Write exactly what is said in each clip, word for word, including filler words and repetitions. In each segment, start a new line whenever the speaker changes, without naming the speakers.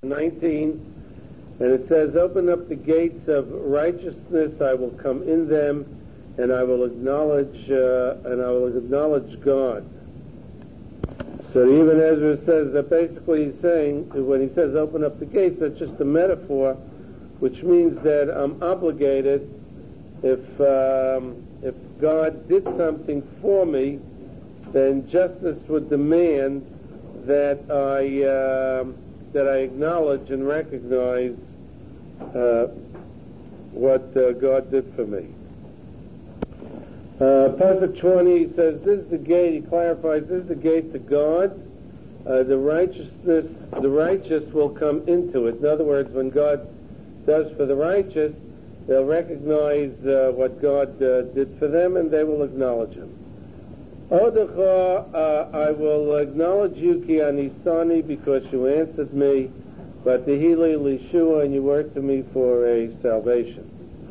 nineteen, and it says, "Open up the gates of righteousness, I will come in them, and I will acknowledge, uh, and I will acknowledge God." So even Ezra says that basically he's saying, when he says open up the gates, that's just a metaphor, which means that I'm obligated, if um, if God did something for me, then justice would demand that I uh, that I acknowledge and recognize uh, what uh, God did for me. Uh, Pasuk twenty says, "This is the gate." He clarifies, "This is the gate to God. Uh, the righteousness, the righteous will come into it." In other words, when God does for the righteous, they'll recognize uh, what God uh, did for them, and they will acknowledge Him. Odecha, uh, I will acknowledge you, ki anisani, because you answered me, but tehili lishua, and you were to me for a salvation.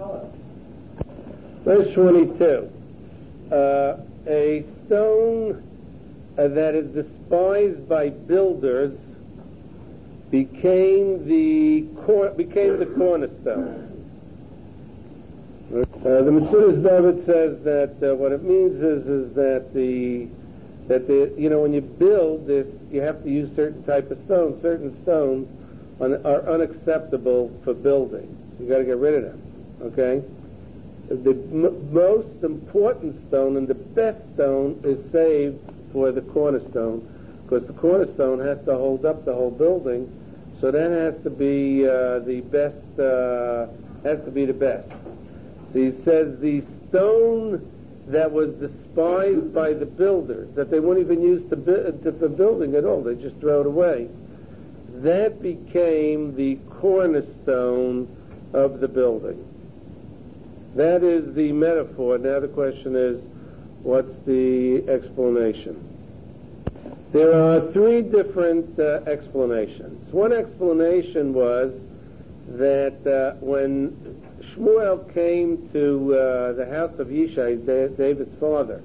Verse twenty-two. Uh, a stone uh, that is despised by builders became the cor- became the cornerstone. Uh, the Metzudas David says that uh, what it means is is that the that the you know when you build this, you have to use certain type of stones. Certain stones un- are unacceptable for building. So you got to get rid of them. Okay. The m- most important stone and the best stone is saved for the cornerstone, because the cornerstone has to hold up the whole building. So that has to be uh, the best. Uh, has to be the best. So he says the stone that was despised by the builders, that they wouldn't even use to, bu- to, for building at all, they just throw it away, that became the cornerstone of the building. That is the metaphor. Now the question is, what's the explanation? There are three different uh, explanations. One explanation was that uh, when Shmuel came to uh, the house of Yishai, David's father,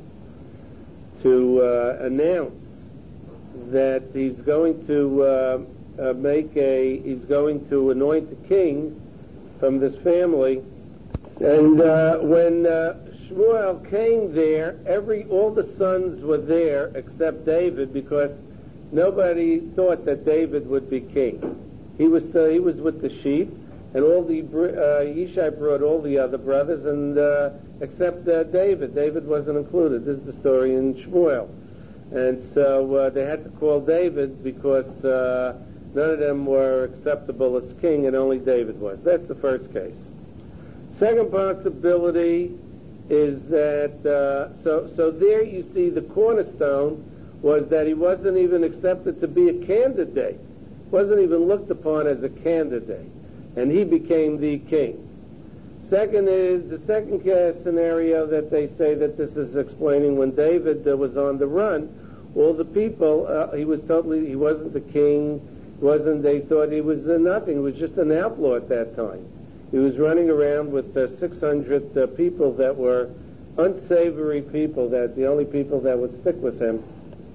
to uh, announce that he's going to uh, uh, make a, he's going to anoint a king from this family. And uh, when uh, Shmuel came there, every all the sons were there except David, because nobody thought that David would be king. He was still, he was with the sheep, and all the uh, Yishai brought all the other brothers, and uh, except uh, David. David wasn't included. This is the story in Shmuel, and so uh, they had to call David because uh, none of them were acceptable as king, and only David was. That's the first case. Second possibility is that, uh, so so there you see the cornerstone was that he wasn't even accepted to be a candidate, wasn't even looked upon as a candidate, and he became the king. Second is, the second case scenario that they say that this is explaining when David uh, was on the run, all the people, uh, he was totally, he wasn't the king, wasn't, they thought he was uh, nothing, he was just an outlaw at that time. He was running around with uh, six hundred uh, people that were unsavory people, that the only people that would stick with him.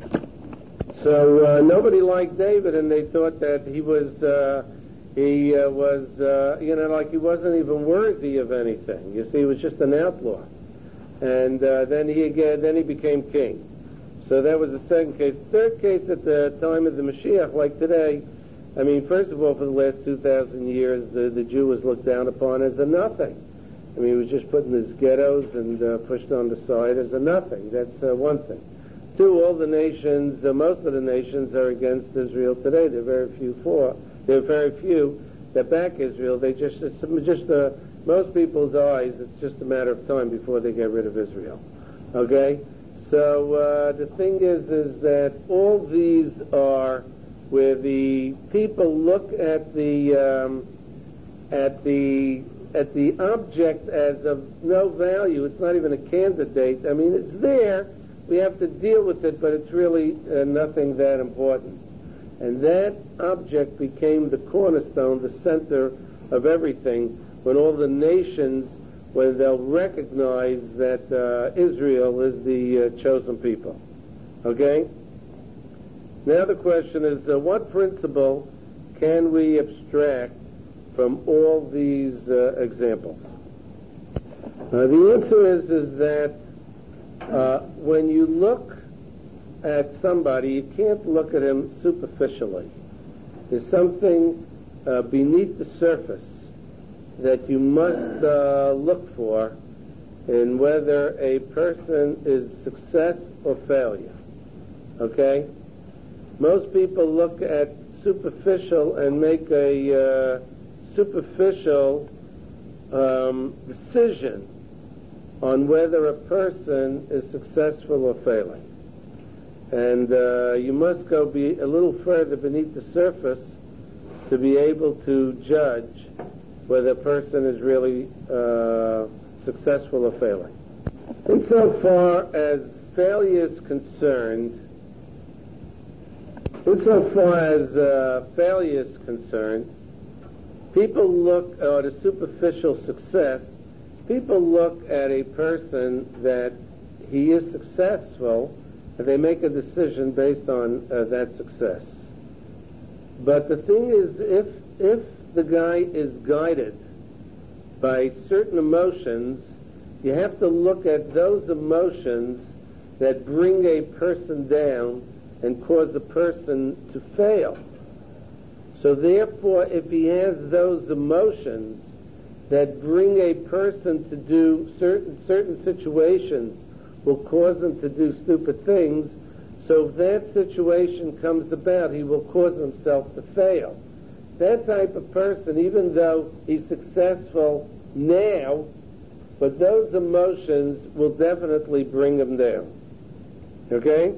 So uh, nobody liked David, and they thought that he was, uh, he uh, was, uh, you know, like he wasn't even worthy of anything. You see, he was just an outlaw. And uh, then he again, then he became king. So that was the second case. Third case, at the time of the Mashiach, like today, I mean, first of all, for the last two thousand years, uh, the Jew was looked down upon as a nothing. I mean, he was just put in his ghettos and uh, pushed on the side as a nothing. That's uh, one thing. Two, all the nations, uh, most of the nations are against Israel today. There are very few for. There are very few that back Israel. They just, it's just uh, most people's eyes, it's just a matter of time before they get rid of Israel. Okay? So uh, the thing is, is that all these are where the people look at the um, at the at the object as of no value. It's not even a candidate. I mean, it's there. We have to deal with it, but it's really uh, nothing that important. And that object became the cornerstone, the center of everything, when all the nations, when they'll recognize that uh, Israel is the uh, chosen people. Okay? Now the question is, uh, what principle can we abstract from all these uh, examples? Uh, the answer is, is that uh, when you look at somebody, you can't look at him superficially. There's something uh, beneath the surface that you must uh, look for in whether a person is success or failure. Okay? Most people look at superficial and make a uh, superficial um, decision on whether a person is successful or failing. And uh, you must go be a little further beneath the surface to be able to judge whether a person is really uh, successful or failing. Insofar as failure is concerned, insofar as uh, failure is concerned, people look at a superficial success. People look at a person that he is successful, and they make a decision based on uh, that success. But the thing is, if if the guy is guided by certain emotions, you have to look at those emotions that bring a person down and cause a person to fail. So therefore, if he has those emotions that bring a person to do certain certain situations will cause him to do stupid things, so if that situation comes about, he will cause himself to fail. That type of person, even though he's successful now, but those emotions will definitely bring him down. Okay?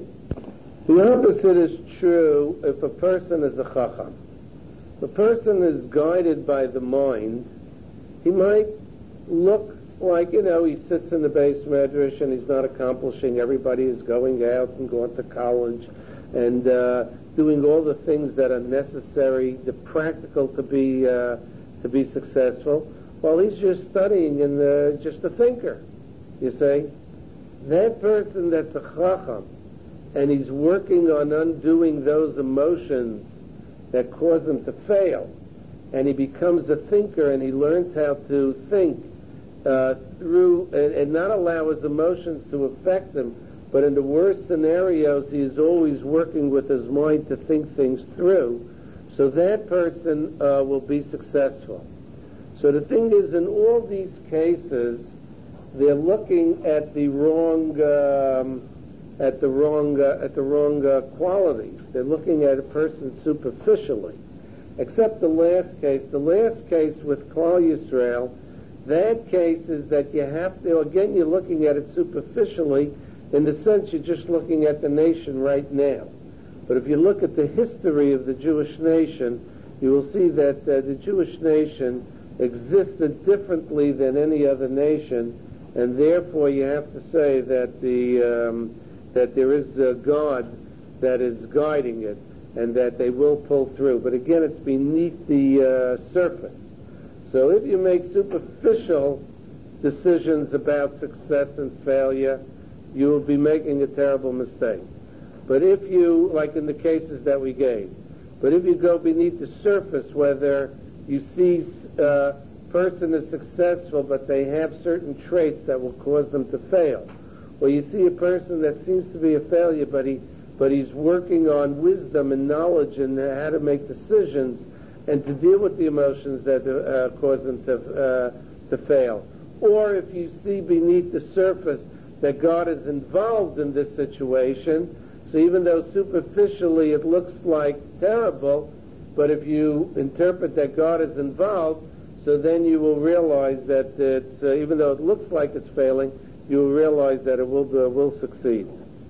The opposite is true if a person is a chacham. If a person is guided by the mind, he might look like, you know, he sits in the base medrash and he's not accomplishing. Everybody is going out and going to college and uh, doing all the things that are necessary, the practical to be uh, to be successful. While he's just studying and uh, just a thinker, you see. That person that's a chacham and he's working on undoing those emotions that cause him to fail, and he becomes a thinker and he learns how to think uh, through and, and not allow his emotions to affect him, but in the worst scenarios he is always working with his mind to think things through, so that person uh, will be successful. So the thing is, in all these cases, they're looking at the wrong um, at the wrong uh, at the wrong uh, qualities. They're looking at a person superficially. Except the last case. The last case with Klal Yisrael, that case is that you have to, again, you're looking at it superficially in the sense you're just looking at the nation right now. But if you look at the history of the Jewish nation, you will see that uh, the Jewish nation existed differently than any other nation, and therefore you have to say that the um, that there is a God that is guiding it, and that they will pull through. But again, it's beneath the uh, surface. So if you make superficial decisions about success and failure, you will be making a terrible mistake. But if you, like in the cases that we gave, but if you go beneath the surface, whether you see a person is successful, but they have certain traits that will cause them to fail, or you see a person that seems to be a failure, but he but he's working on wisdom and knowledge and how to make decisions and to deal with the emotions that uh, cause him to uh, to fail. Or if you see beneath the surface that God is involved in this situation, so even though superficially it looks like terrible, but if you interpret that God is involved, so then you will realize that it's, uh, even though it looks like it's failing, you will realize that it will uh, will succeed.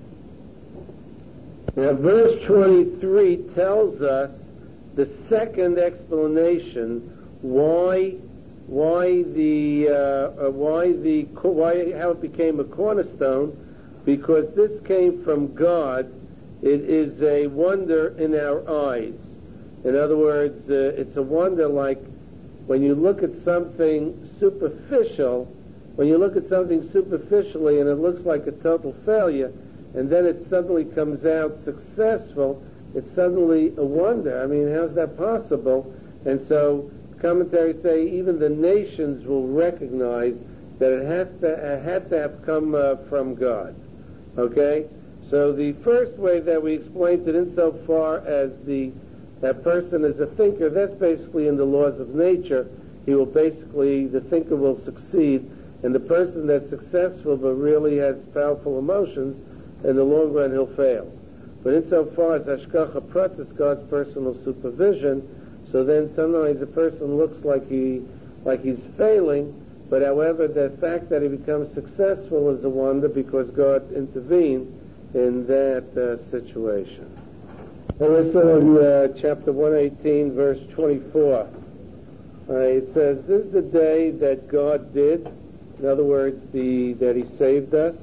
Now, verse twenty-three tells us the second explanation why why the uh, uh, why the why how it became a cornerstone, because this came from God. It is a wonder in our eyes. In other words, uh, it's a wonder like when you look at something superficial. When you look at something superficially and it looks like a total failure, and then it suddenly comes out successful, it's suddenly a wonder. I mean, how's that possible? And so commentaries say even the nations will recognize that it had to, it had to have come uh, from God. Okay? So the first way that we explained it insofar as the that person is a thinker, that's basically in the laws of nature. He will basically, the thinker will succeed, and the person that's successful but really has powerful emotions, in the long run he'll fail. But insofar as Hashgacha Pratis, God's personal supervision, so then sometimes a person looks like he like he's failing, but however the fact that he becomes successful is a wonder because God intervened in that uh, situation. And we're still in uh, chapter one eighteen, verse twenty-four. Uh, it says, "This is the day that God did." In other words, the that He saved us.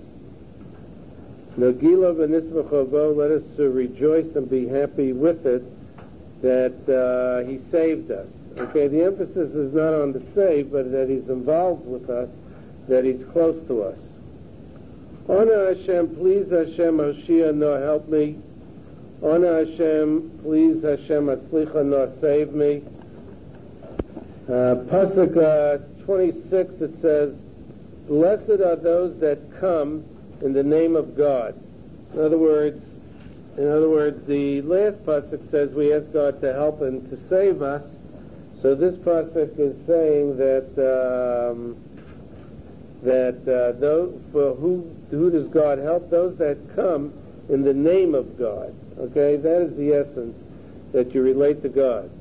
Nagila v'nismachavo, let us uh, rejoice and be happy with it that uh, He saved us. Okay, the emphasis is not on the save, but that He's involved with us, that He's close to us. Honor Hashem, please Hashem, Hoshia, no help me. Honor Hashem, please Hashem, Atzlicha, no save me. Uh, Pasuk uh, twenty-six, it says, "Blessed are those that come in the name of God." In other words, in other words, the last pasuk says we ask God to help and to save us. So this pasuk is saying that um, that uh, those for who who does God help? Those that come in the name of God. Okay, that is the essence, that you relate to God.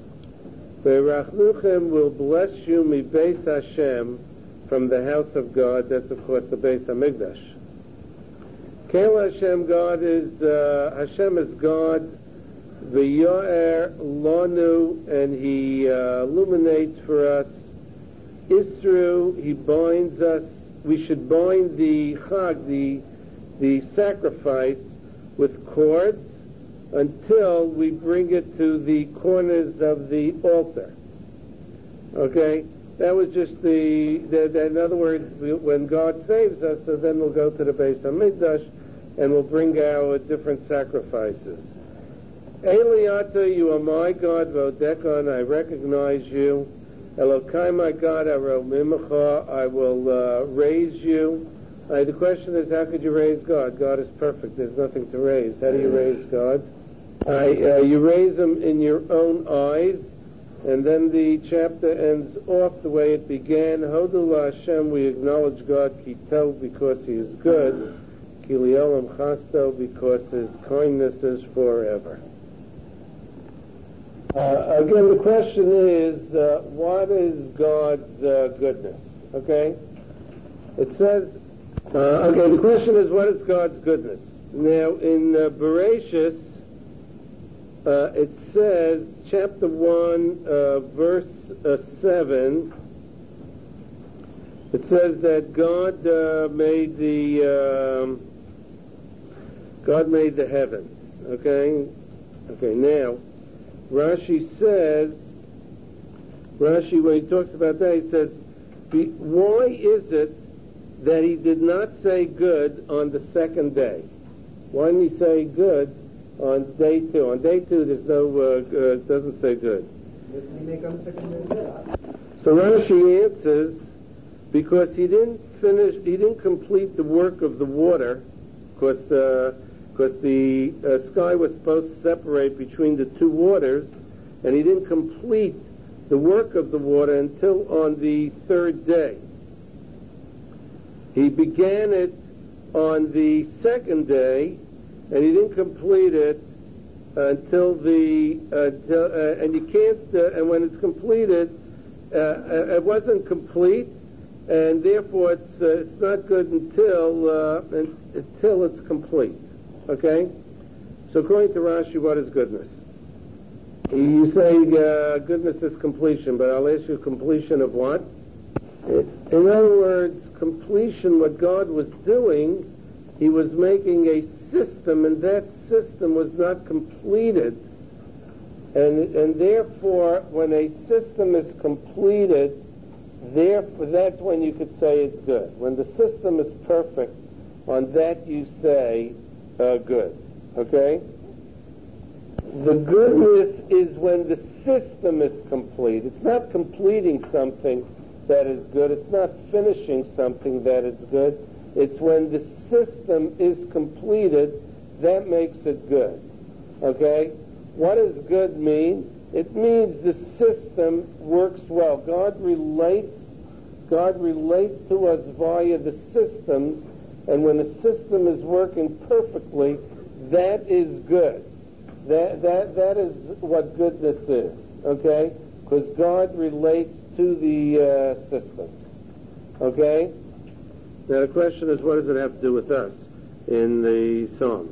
Ve'rachnuchem will bless you mi Beis Hashem, from the house of God. That's of course the Beis Hamikdash. Kel Hashem, God is uh, Hashem is God. V'yo'er lanu, and He uh, illuminates for us. Isru, He binds us. We should bind the chag, the the sacrifice, with cords until we bring it to the corners of the altar. Okay? That was just the, the, the in other words, we, when God saves us, so then we'll go to the Beis Hamikdash and we'll bring our different sacrifices. Eliata, you are my God, Vodekon, I recognize you. Elokai, my God, Aromimacha, I will uh, raise you. Uh, the question is, how could you raise God? God is perfect. There's nothing to raise. How do you raise God? Uh, uh, you raise Him in your own eyes. And then the chapter ends off the way it began. Hodul Hashem, we acknowledge God, Kitov, because He is good. Kiliolam Chasto, because His kindness is forever. Uh, again, the question is, uh, what is God's uh, goodness? Okay? It says, uh, okay, the question is, what is God's goodness? Now, in uh, Bereshis, uh, it says, chapter one, uh, verse uh, seven, it says that God uh, made the, um, God made the heavens. Okay? Okay, now, Rashi says, Rashi, when he talks about that, he says, why is it that he did not say good on the second day? Why didn't he say good on day two? On day two, there's no, uh, uh, it doesn't say good. So Rashi answers, because he didn't finish, he didn't complete the work of the water, because uh, because the uh, sky was supposed to separate between the two waters, and he didn't complete the work of the water until on the third day. He began it on the second day, and he didn't complete it until the, uh, till, uh, and you can't, uh, and when it's completed, uh, it wasn't complete, and therefore it's, uh, it's not good until, uh, until it's complete. Okay? So according to Rashi, what is goodness? You say uh, goodness is completion, but I'll ask you completion of what? In other words, completion, what God was doing, He was making a system, and that system was not completed. And, and therefore, when a system is completed, therefore, that's when you could say it's good. When the system is perfect, on that you say uh, good. Okay? The goodness is when the system is complete. It's not completing something that is good. It's not finishing something that is good. It's when the system is completed that makes it good. Okay? What does good mean? It means the system works well. God relates, God relates to us via the systems, and when the system is working perfectly, that is good. That that that is what goodness is. Okay? Because God relates to the uh, systems. Okay? Now the question is, what does it have to do with us in the Psalms?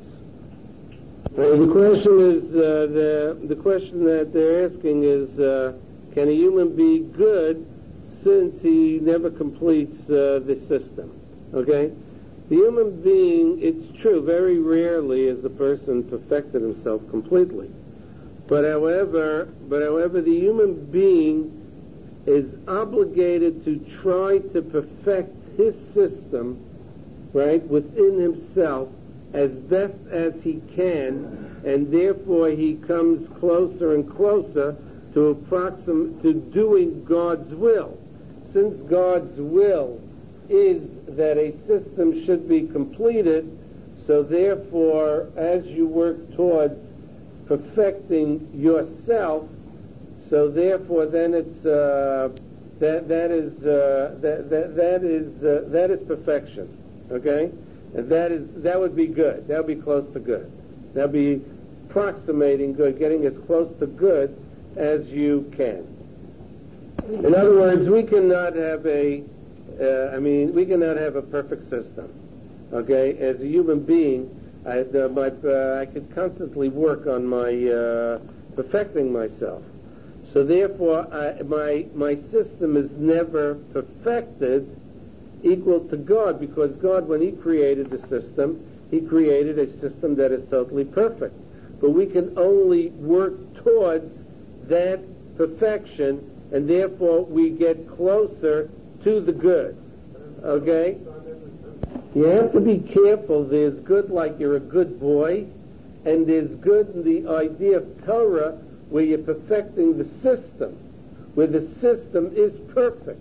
Uh, the question is, uh, the the question that they're asking is, uh, can a human be good since he never completes uh, the system? Okay? The human being, it's true, very rarely has a person perfected himself completely. But however, but however, the human being is obligated to try to perfect his system, right, within himself as best as he can, and therefore he comes closer and closer to approximate to doing God's will. Since God's will is that a system should be completed, so therefore, as you work towards perfecting yourself, so therefore, then it's uh, that that is uh, that that that is uh, that is perfection. Okay, and that is that would be good. That would be close to good. That would be approximating good, getting as close to good as you can. In other words, we cannot have a uh, I mean, we cannot have a perfect system. Okay, as a human being, I uh, my uh, I could constantly work on my uh, perfecting myself. So therefore, I, my my system is never perfected equal to God, because God, when He created the system, He created a system that is totally perfect. But we can only work towards that perfection, and therefore we get closer to the good. Okay? You have to be careful. There's good like you're a good boy, and there's good in the idea of Torah, where you're perfecting the system, where the system is perfect.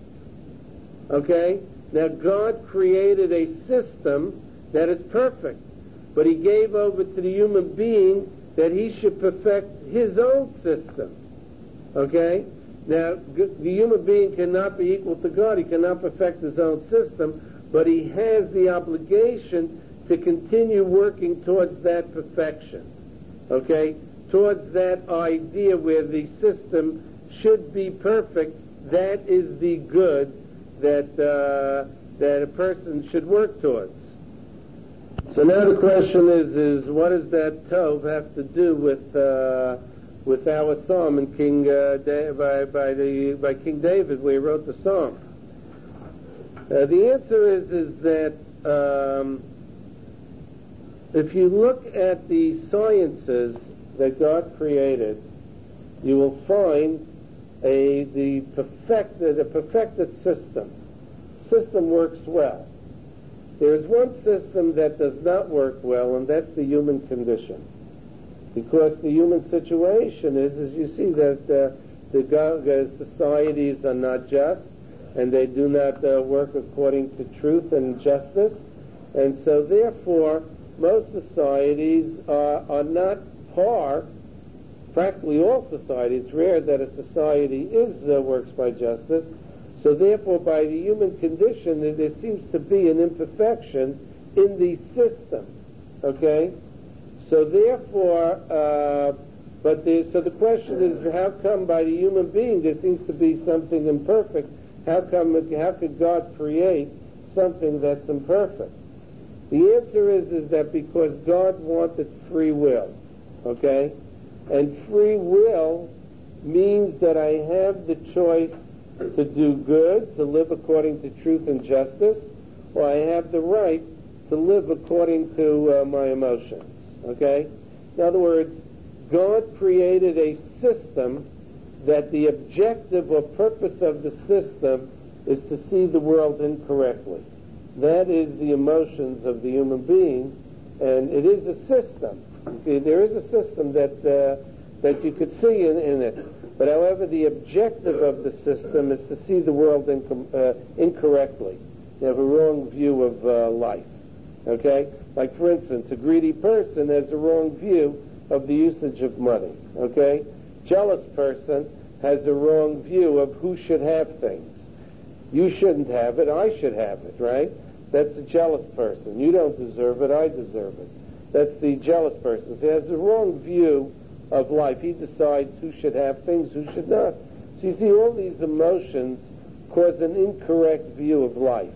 Okay? Now, God created a system that is perfect, but He gave over to the human being that he should perfect his own system. Okay? Now, the human being cannot be equal to God. He cannot perfect his own system, but he has the obligation to continue working towards that perfection. Okay? Towards that idea where the system should be perfect. That is the good that uh, that a person should work towards. So now the question is: is what does that Tov have to do with uh, with our psalm in King uh, da- by by the by King David, where he wrote the psalm? Uh, the answer is is that um, if you look at the sciences that God created, you will find a the perfected a perfected system. System works well. There is one system that does not work well, and that's the human condition. Because the human situation is, as you see, that uh, the go- uh, societies are not just, and they do not uh, work according to truth and justice, and so therefore most societies are, are not par. Practically all society. It's rare that a society is uh, works by justice. So therefore, by the human condition, there, there seems to be an imperfection in the system. Okay? So therefore, uh, but there, so the question is, how come by the human being there seems to be something imperfect? How come? How could God create something that's imperfect? The answer is, is that because God wanted free will. Okay? And free will means that I have the choice to do good, to live according to truth and justice, or I have the right to live according to uh, my emotions. Okay? In other words, God created a system that the objective or purpose of the system is to see the world incorrectly. That is the emotions of the human being, and it is a system. Okay? There is a system that uh, that you could see in, in it. But however, the objective of the system is to see the world inco- uh, incorrectly. You have a wrong view of uh, life. Okay? Like, for instance, a greedy person has a wrong view of the usage of money. Okay? Jealous person has a wrong view of who should have things. You shouldn't have it, I should have it, right? That's a jealous person. You don't deserve it, I deserve it. That's the jealous person. He has a wrong view of life. He decides who should have things, who should not. So you see, all these emotions cause an incorrect view of life.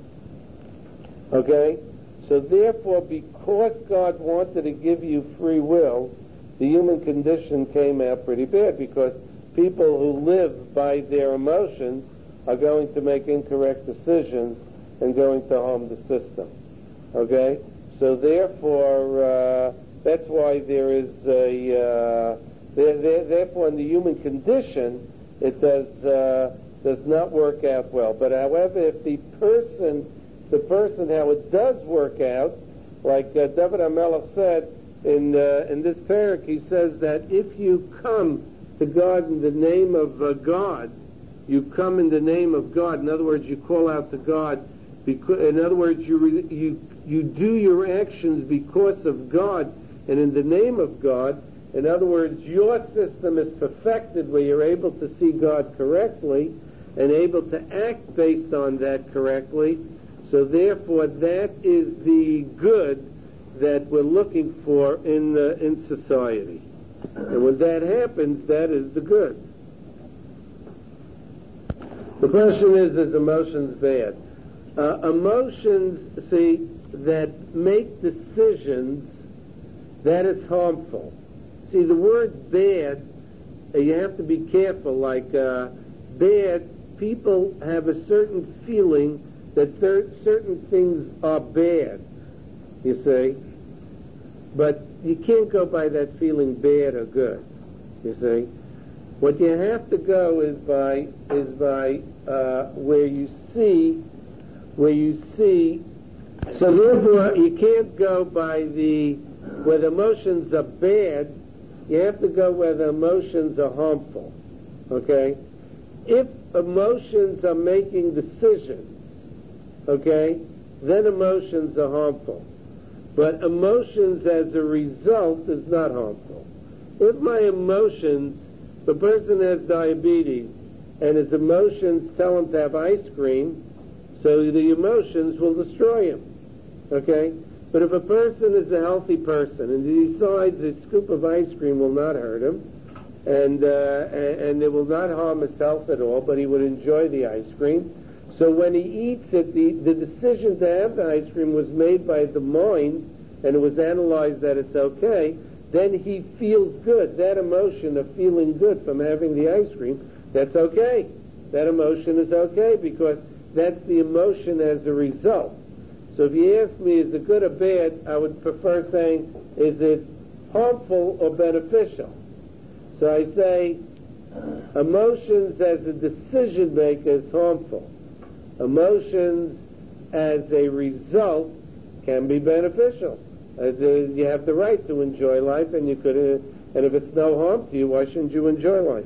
Okay? So therefore, because God wanted to give you free will, the human condition came out pretty bad, because people who live by their emotions are going to make incorrect decisions and going to harm the system. Okay? So therefore, uh, that's why there is a, uh, there, there, therefore in the human condition, it does, uh, does not work out well. But however, if the person, the person, how it does work out, like uh, David HaMelech said in, uh, in this parak, he says that if you come to God in the name of uh, God, you come in the name of God. In other words, you call out to God. Because, in other words, you, re, you you do your actions because of God and in the name of God. In other words, your system is perfected where you're able to see God correctly and able to act based on that correctly. So therefore, that is the good that we're looking for in uh, in society. And when that happens, that is the good. The question is, is emotions bad? Uh, emotions, see, that make decisions, that is harmful. See, the word bad, uh, you have to be careful. Like, uh, bad, people have a certain feeling that cer- certain things are bad, you see. But you can't go by that feeling bad or good, you see. What you have to go is by is by uh, where you see, where you see. So therefore, you can't go by the where the emotions are bad. You have to go where the emotions are harmful. Okay, if emotions are making decisions, okay, then emotions are harmful. But emotions as a result is not harmful. If my emotions, the person has diabetes, and his emotions tell him to have ice cream, so the emotions will destroy him. Okay? But if a person is a healthy person and he decides a scoop of ice cream will not hurt him, and, uh, and, and it will not harm his health at all, but he would enjoy the ice cream, so when he eats it, the, the decision to have the ice cream was made by the mind, and it was analyzed that it's okay, then he feels good. That emotion of feeling good from having the ice cream, that's okay. That emotion is okay because that's the emotion as a result. So if you ask me, is it good or bad, I would prefer saying, is it harmful or beneficial? So I say, emotions as a decision maker is harmful. Emotions as a result can be beneficial. Uh, the, you have the right to enjoy life, and you could, uh, and if it's no harm to you, why shouldn't you enjoy life?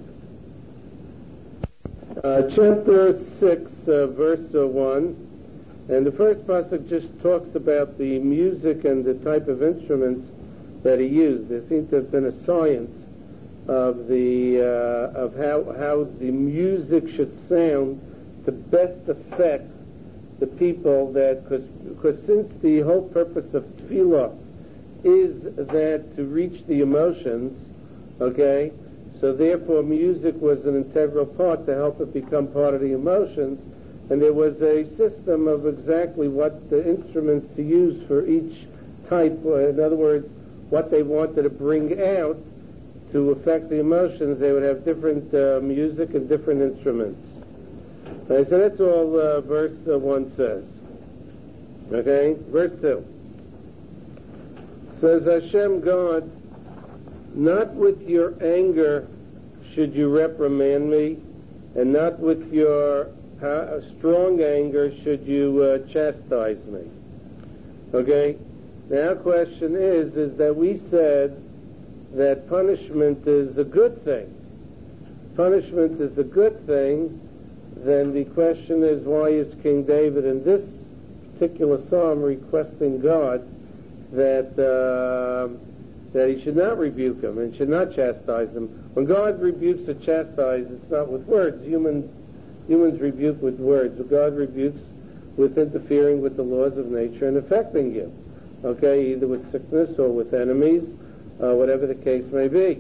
Uh, chapter six, uh, verse uh, one, and the first pasuk just talks about the music and the type of instruments that he used. There seems to have been a science of the uh, of how how the music should sound to best affect the people, that because since the whole purpose of tefillah is that to reach the emotions, okay, so therefore music was an integral part to help it become part of the emotions, and there was a system of exactly what the instruments to use for each type, in other words, what they wanted to bring out to affect the emotions. They would have different uh, music and different instruments. Okay, so that's all uh, verse uh, one says. Okay, verse two says, Hashem God, not with your anger should you reprimand me, and not with your uh, strong anger should you uh, chastise me. Okay, now the question is, is that we said that punishment is a good thing, punishment is a good thing, then the question is, why is King David in this particular psalm requesting God that uh, that he should not rebuke him and should not chastise him? When God rebukes or chastises, it's not with words. Human, humans rebuke with words, but God rebukes with interfering with the laws of nature and affecting you, okay, either with sickness or with enemies, uh, whatever the case may be.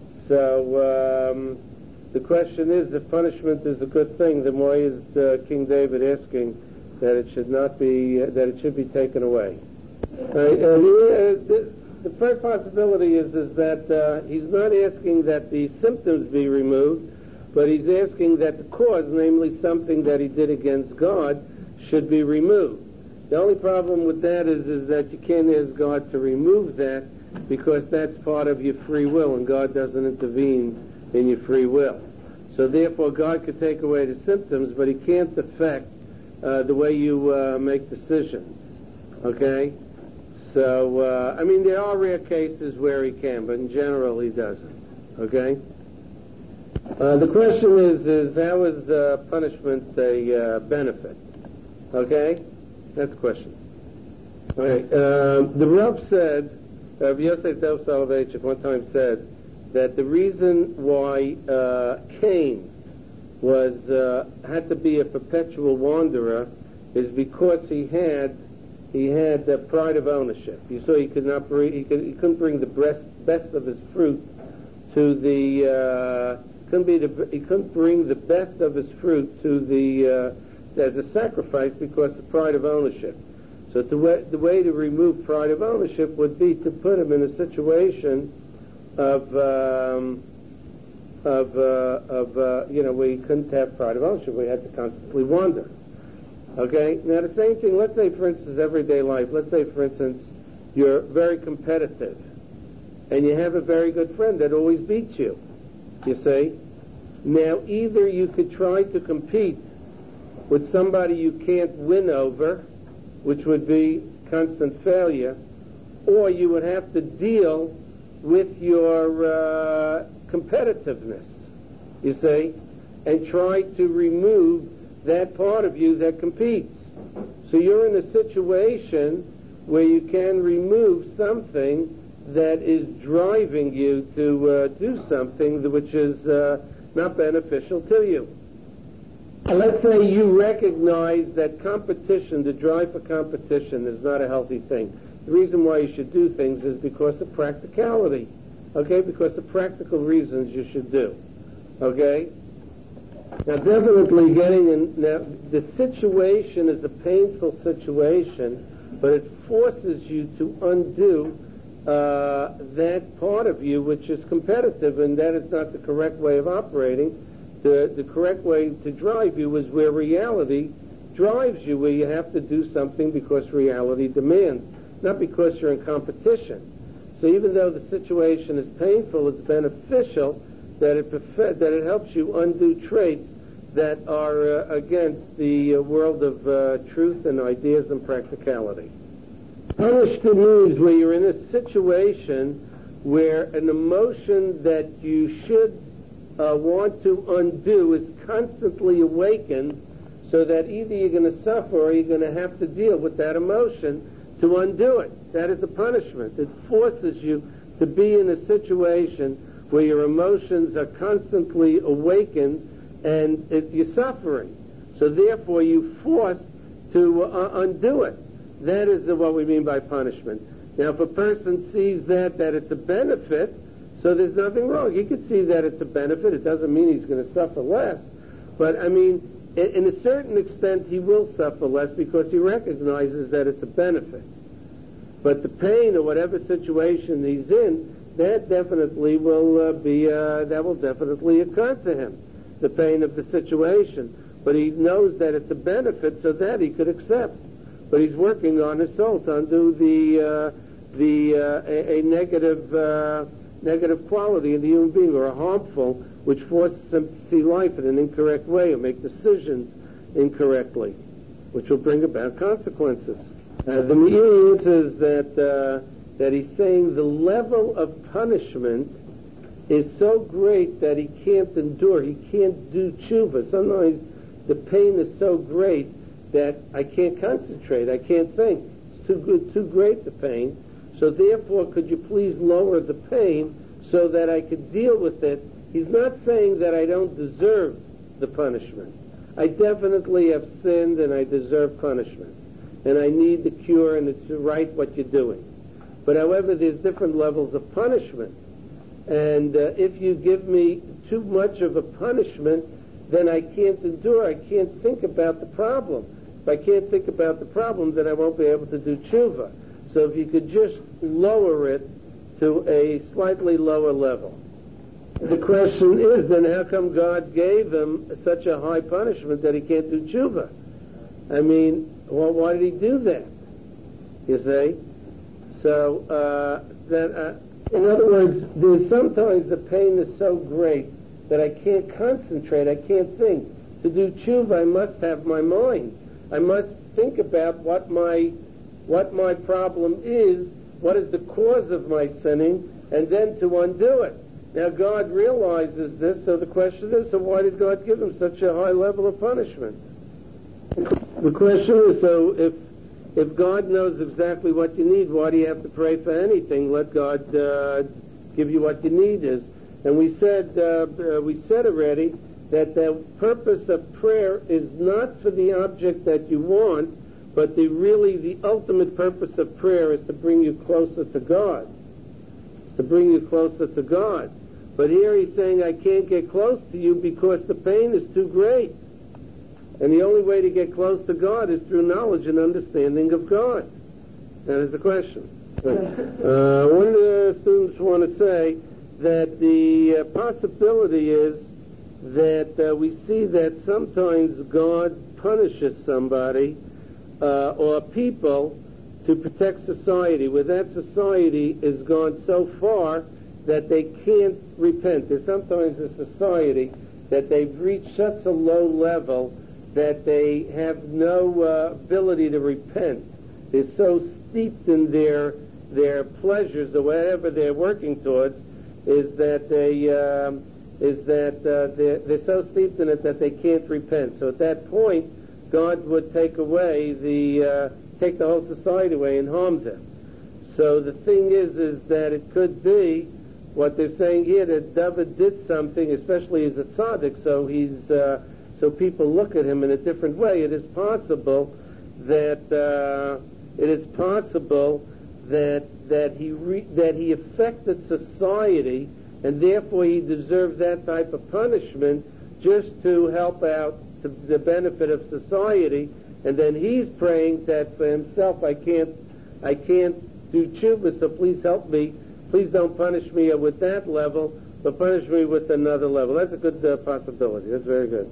So um, the question is, if punishment is a good thing, then why is uh, King David asking that it should not be, uh, that it should be taken away? Uh, uh, the, uh, the, the first possibility is is that uh, he's not asking that the symptoms be removed, but he's asking that the cause, namely something that he did against God, should be removed. The only problem with that is is that you can't ask God to remove that, because that's part of your free will, and God doesn't intervene in your free will. So therefore, God could take away the symptoms, but he can't affect uh, the way you uh, make decisions. Okay? So, uh, I mean, there are rare cases where he can, but in general he doesn't. Okay? Uh, the question is, is how is uh, punishment a uh, benefit? Okay? That's the question. All right. Uh, the Rav said, uh, Yosef Dov Soloveitchik one time said that the reason why uh, Cain was uh, had to be a perpetual wanderer is because he had he had the pride of ownership. You saw he could not bring, he, could, he couldn't bring the best best of his fruit to the uh, couldn't be the, he couldn't bring the best of his fruit to the uh, as a sacrifice because of pride of ownership. So the way, the way to remove pride of ownership would be to put him in a situation of um, of uh, of uh, you know, where he couldn't have pride of ownership, where he had to constantly wander. Okay. Now the same thing. Let's say, for instance, everyday life. Let's say, for instance, you're very competitive, and you have a very good friend that always beats you. You see. Now either you could try to compete with somebody you can't win over, which would be constant failure, or you would have to deal with your uh, competitiveness, you see, and try to remove that part of you that competes. So you're in a situation where you can remove something that is driving you to uh, do something which is uh, not beneficial to you. Let's say you recognize that competition, the drive for competition, is not a healthy thing. The reason why you should do things is because of practicality, okay? Because of practical reasons you should do, okay? Now, definitely getting in, now, the situation is a painful situation, but it forces you to undo uh, that part of you which is competitive, and that is not the correct way of operating. The, the correct way to drive you is where reality drives you, where you have to do something because reality demands, not because you're in competition. So even though the situation is painful, it's beneficial that it prefe- that it helps you undo traits that are uh, against the uh, world of uh, truth and ideas and practicality. Punished means where you're in a situation where an emotion that you should Uh, want to undo is constantly awakened, so that either you're going to suffer or you're going to have to deal with that emotion to undo it. That is the punishment. It forces you to be in a situation where your emotions are constantly awakened and it, you're suffering. So therefore you're forced to uh, undo it. That is uh, what we mean by punishment. Now if a person sees that, that it's a benefit, so there's nothing wrong. He could see that it's a benefit. It doesn't mean he's going to suffer less. But, I mean, in, in a certain extent, he will suffer less because he recognizes that it's a benefit. But the pain or whatever situation he's in, that definitely will uh, be, uh, that will definitely occur to him, the pain of the situation. But he knows that it's a benefit, so that he could accept. But he's working on his soul to undo the, uh, the, uh, a, a negative, uh, negative quality in the human being, or a harmful, which forces him to see life in an incorrect way or make decisions incorrectly, which will bring about consequences. Uh, the means is that uh, that he's saying the level of punishment is so great that he can't endure, he can't do tshuva. Sometimes the pain is so great that I can't concentrate, I can't think. It's too good, too great, the pain. So therefore, could you please lower the pain so that I could deal with it? He's not saying that I don't deserve the punishment. I definitely have sinned and I deserve punishment. And I need the cure, and it's right what you're doing. But however, there's different levels of punishment. And uh, if you give me too much of a punishment, then I can't endure, I can't think about the problem. If I can't think about the problem, then I won't be able to do tshuva. So if you could just lower it to a slightly lower level. The question is, then how come God gave him such a high punishment that he can't do tshuva? I mean, well, why did he do that? You see? So, uh, then, uh, in other words, there's sometimes the pain is so great that I can't concentrate, I can't think. To do tshuva, I must have my mind. I must think about what my what my problem is, what is the cause of my sinning, and then to undo it. Now, God realizes this, so the question is, so why did God give him such a high level of punishment? The question is, so if if God knows exactly what you need, why do you have to pray for anything? Let God uh, give you what you need is. And we said uh, uh, we said already that the purpose of prayer is not for the object that you want, but the really the ultimate purpose of prayer is to bring you closer to God. To bring you closer to God. But here he's saying, I can't get close to you because the pain is too great. And the only way to get close to God is through knowledge and understanding of God. That is the question. Uh, one of the students want to say that the uh, possibility is that uh, we see that sometimes God punishes somebody uh, or people to protect society, where that society is gone so far that they can't repent. There's sometimes a society that they've reached such a low level that they have no uh, ability to repent. They're so steeped in their their pleasures or whatever they're working towards, is that they um, is that uh, they're, they're so steeped in it that they can't repent. So at that point, God would take away the uh, take the whole society away and harm them. So the thing is, is that it could be what they're saying here, that David did something, especially as a tzaddik, so he's uh, so people look at him in a different way. It is possible that uh, it is possible that that he re- that he affected society, and therefore he deserved that type of punishment just to help out to the benefit of society. And then he's praying that for himself, I can't I can't do tshuva, so please help me. Please don't punish me with that level, but punish me with another level. That's a good uh, possibility. That's very good.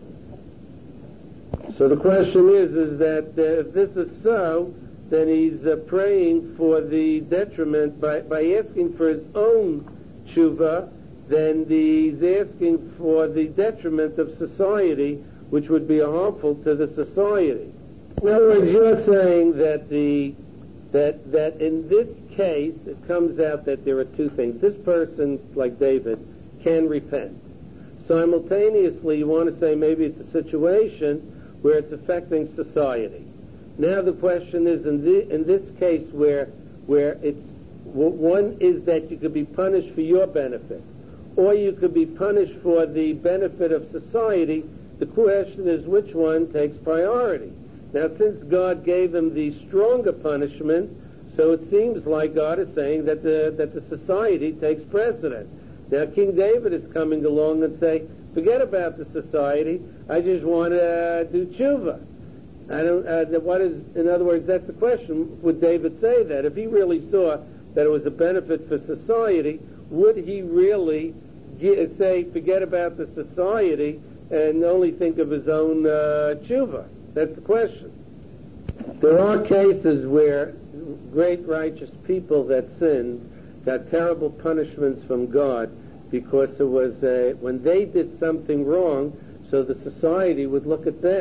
So the question is, is that uh, if this is so, then he's uh, praying for the detriment by, by asking for his own tshuva, then the, he's asking for the detriment of society, which would be harmful to the society. In other words, you're saying that the that that in this case it comes out that there are two things. This person, like David, can repent. Simultaneously, you want to say maybe it's a situation where it's affecting society. Now the question is, in, the, in this case where where it's one is that you could be punished for your benefit, or you could be punished for the benefit of society. The question is which one takes priority. Now, since God gave him the stronger punishment, so it seems like God is saying that the that the society takes precedent. Now, King David is coming along and saying, forget about the society. I just want to uh, do tshuva. I don't. Uh, what is? In other words, that's the question. Would David say that if he really saw that it was a benefit for society? Would he really get, say, forget about the society and only think of his own uh, tshuva? That's the question. There are cases where great righteous people that sinned got terrible punishments from God because it was uh, when they did something wrong, so the society would look at them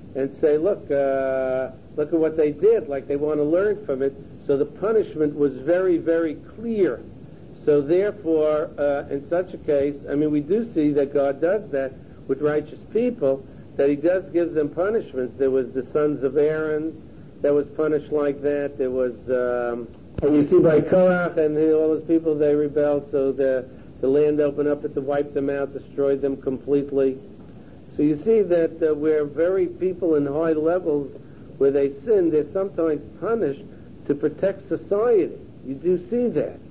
and say, look, uh, look at what they did, like they want to learn from it. So the punishment was very, very clear. So therefore, uh, in such a case, I mean, we do see that God does that with righteous people, that he does give them punishments. There was the sons of Aaron that was punished like that. There was, um, and you see by Korach and all those people, they rebelled, so the, the land opened up to wipe them out, destroyed them completely. So you see that uh, where very people in high levels, where they sin, they're sometimes punished to protect society. You do see that.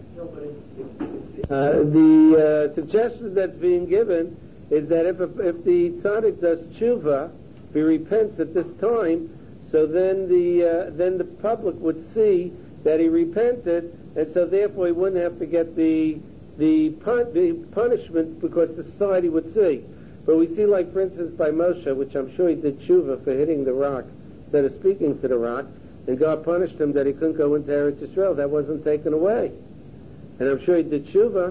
Uh, the uh, suggestion that's being given is that if, a, if the tzaddik does tshuva, if he repents at this time, so then the uh, then the public would see that he repented, and so therefore he wouldn't have to get the the, pun- the punishment, because society would see. But we see, like for instance by Moshe, which I'm sure he did tshuva for hitting the rock instead of speaking to the rock, and God punished him that he couldn't go into Eretz Yisrael. That wasn't taken away. And I'm sure he did tshuva,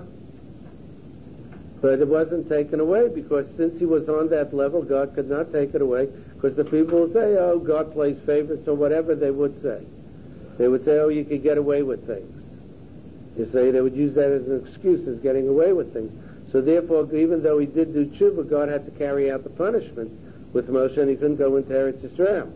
but it wasn't taken away, because since he was on that level, God could not take it away, because the people will say, oh, God plays favorites, or whatever they would say. They would say, oh, you could get away with things. You say they would use that as an excuse, as getting away with things. So therefore, even though he did do tshuva, God had to carry out the punishment with Moshe, and he couldn't go into Eretz Yisrael.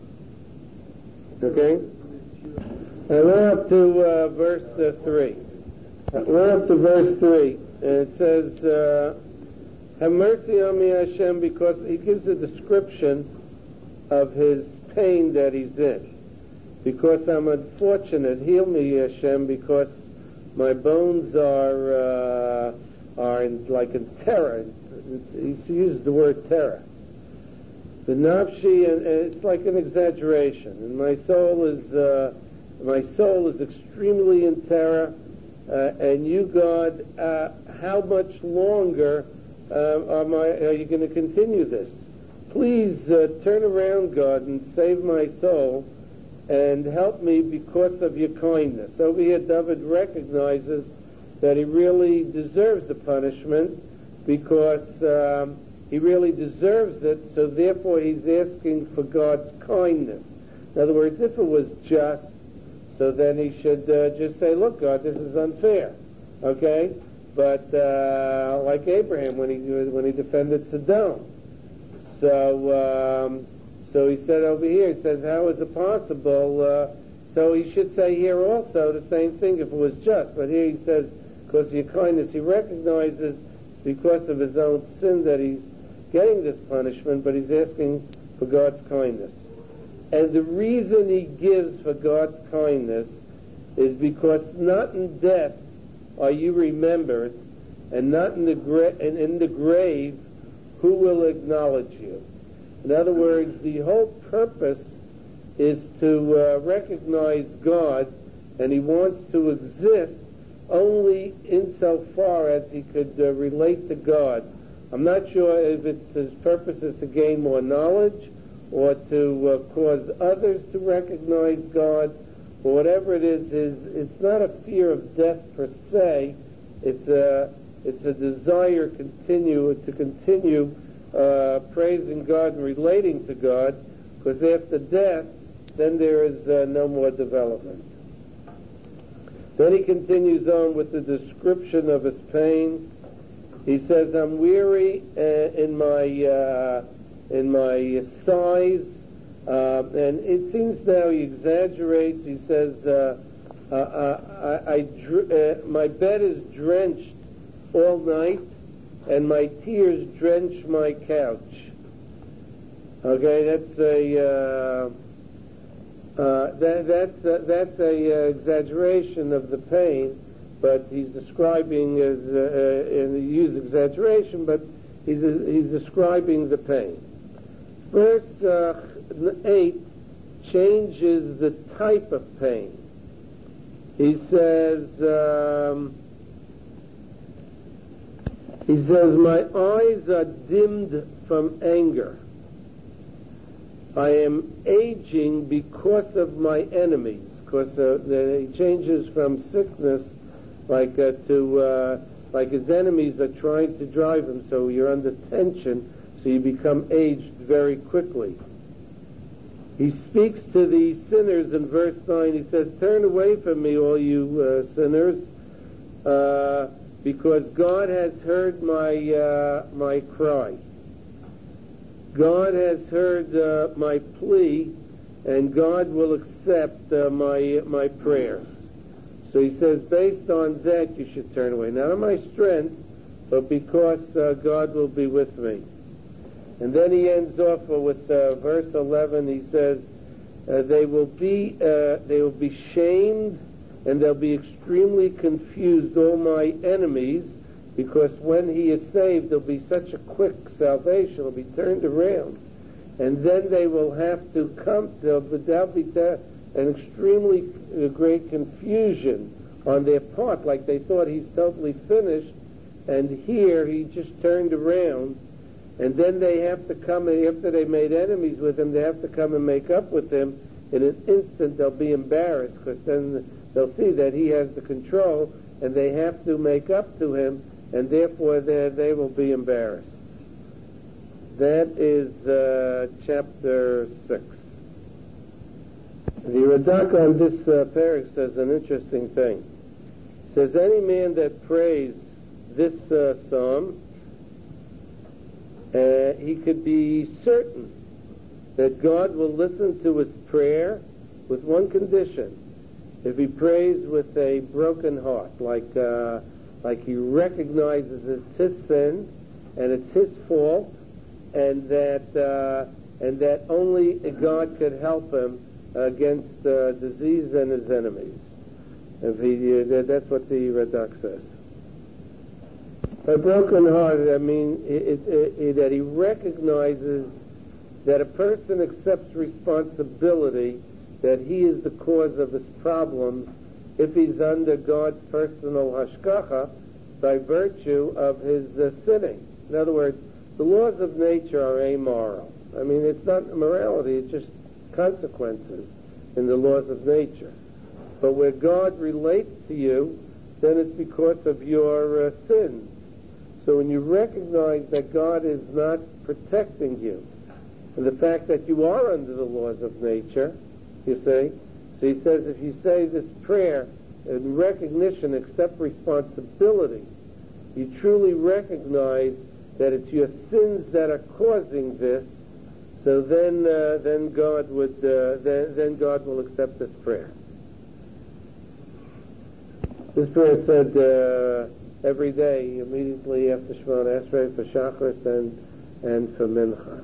Okay? And we're up to uh, verse uh, three. We're up to verse three, and it says, uh, have mercy on me, Hashem, because he gives a description of his pain that he's in. Because I'm unfortunate, heal me, Hashem, because my bones are uh, are in, like in terror. He uses the word terror. The nafshi, and it's like an exaggeration. And my soul is uh, my soul is extremely in terror. Uh, and you, God, uh, how much longer uh, are, my, are you going to continue this? Please uh, turn around, God, and save my soul, and help me because of your kindness. Over here, David recognizes that he really deserves the punishment, because um, he really deserves it, so therefore he's asking for God's kindness. In other words, if it was just, so then he should uh, just say, look, God, this is unfair, okay? But uh, like Abraham when he when he defended Sodom. So um, so he said over here, he says, how is it possible? Uh, so he should say here also the same thing if it was just. But here he says, because of your kindness, he recognizes it's because of his own sin that he's getting this punishment, but he's asking for God's kindness. And the reason he gives for God's kindness is because not in death are you remembered, and not in the gra- and in the grave who will acknowledge you. In other words, the whole purpose is to uh, recognize God, and he wants to exist only insofar as he could uh, relate to God. I'm not sure if it's his purpose is to gain more knowledge, or to uh, cause others to recognize God, or whatever it is, is it's not a fear of death per se. It's a it's a desire continue to continue uh, praising God and relating to God, because after death, then there is uh, no more development. Then he continues on with the description of his pain. He says, "I'm weary uh, in my." Uh, in my size, uh, and it seems now he exaggerates. He says, uh, uh, uh, I, I dr- uh, my bed is drenched all night, and my tears drench my couch." Okay, that's a uh, uh, that, that's uh, that's a uh, exaggeration of the pain, but he's describing as uh, uh, and he uses exaggeration, but he's uh, he's describing the pain. Verse uh, eight changes the type of pain. He says, um, he says, my eyes are dimmed from anger. I am aging because of my enemies. Because uh, the, he changes from sickness like uh, to uh, like his enemies are trying to drive him, so you're under tension, so you become aged very quickly. he speaks to the sinners in verse nine. He says, turn away from me, all you uh, sinners, uh, because God has heard my uh, my cry. God has heard uh, my plea, and God will accept uh, my my prayers. So he says, based on that, you should turn away. Not on my strength, but because uh, God will be with me. And then he ends off with uh, verse eleven. He says, uh, they will be uh, they will be shamed, and they'll be extremely confused, all my enemies, because when he is saved, there'll be such a quick salvation. It'll be turned around, and then they will have to come. There'll be, there'll be an extremely uh, great confusion on their part, like they thought he's totally finished, and here he just turned around. And then they have to come, after they made enemies with him, they have to come and make up with him. In an instant, they'll be embarrassed, because then they'll see that he has the control, and they have to make up to him, and therefore they, they will be embarrassed. That is uh, chapter six. The Radak on this uh, parak says an interesting thing. It says, any man that prays this uh, psalm, Uh, he could be certain that God will listen to his prayer with one condition. If he prays with a broken heart, like uh, like he recognizes it's his sin and it's his fault, and that uh, and that only God could help him against uh, disease and his enemies. If he, uh, that's what the Radak says. A broken hearted, I mean, it, it, it, that he recognizes that a person accepts responsibility, that he is the cause of his problems if he's under God's personal hashgacha by virtue of his uh, sinning. In other words, the laws of nature are amoral. I mean, it's not morality, it's just consequences in the laws of nature. But where God relates to you, then it's because of your uh, sins. So when you recognize that God is not protecting you, and the fact that you are under the laws of nature, you see, so he says if you say this prayer in recognition, accept responsibility, you truly recognize that it's your sins that are causing this, so then uh, then God would uh, then, then God will accept this prayer. This prayer said uh, every day, immediately after Shemona Esrei, for Shacharis and, and for Mincha.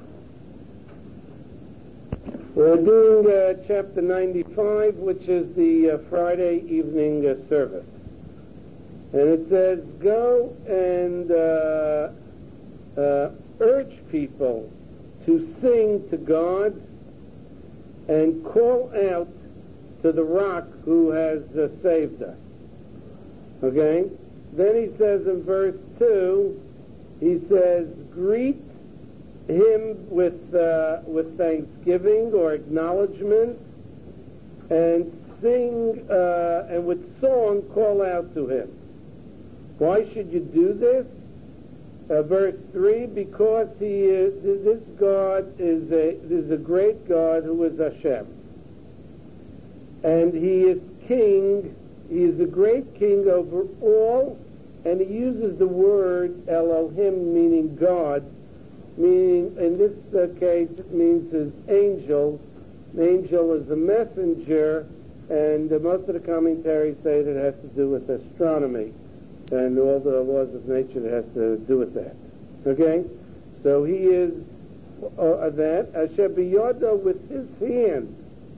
We're doing uh, chapter ninety-five, which is the uh, Friday evening uh, service. And it says, go and uh, uh, urge people to sing to God and call out to the rock who has uh, saved us. Okay? Then he says in verse two, he says, greet him with uh, with thanksgiving or acknowledgement, and sing, uh, and with song call out to him. Why should you do this? Uh, verse three, because he is, this God is a, is a great God who is Hashem. And he is king. He is a great king over all, and he uses the word Elohim, meaning God, meaning, in this uh, case, it means his angel. An angel is a messenger, and uh, most of the commentaries say that it has to do with astronomy and all the laws of nature that has to do with that. Okay? So he is uh, that. Asher biyado, with his hand,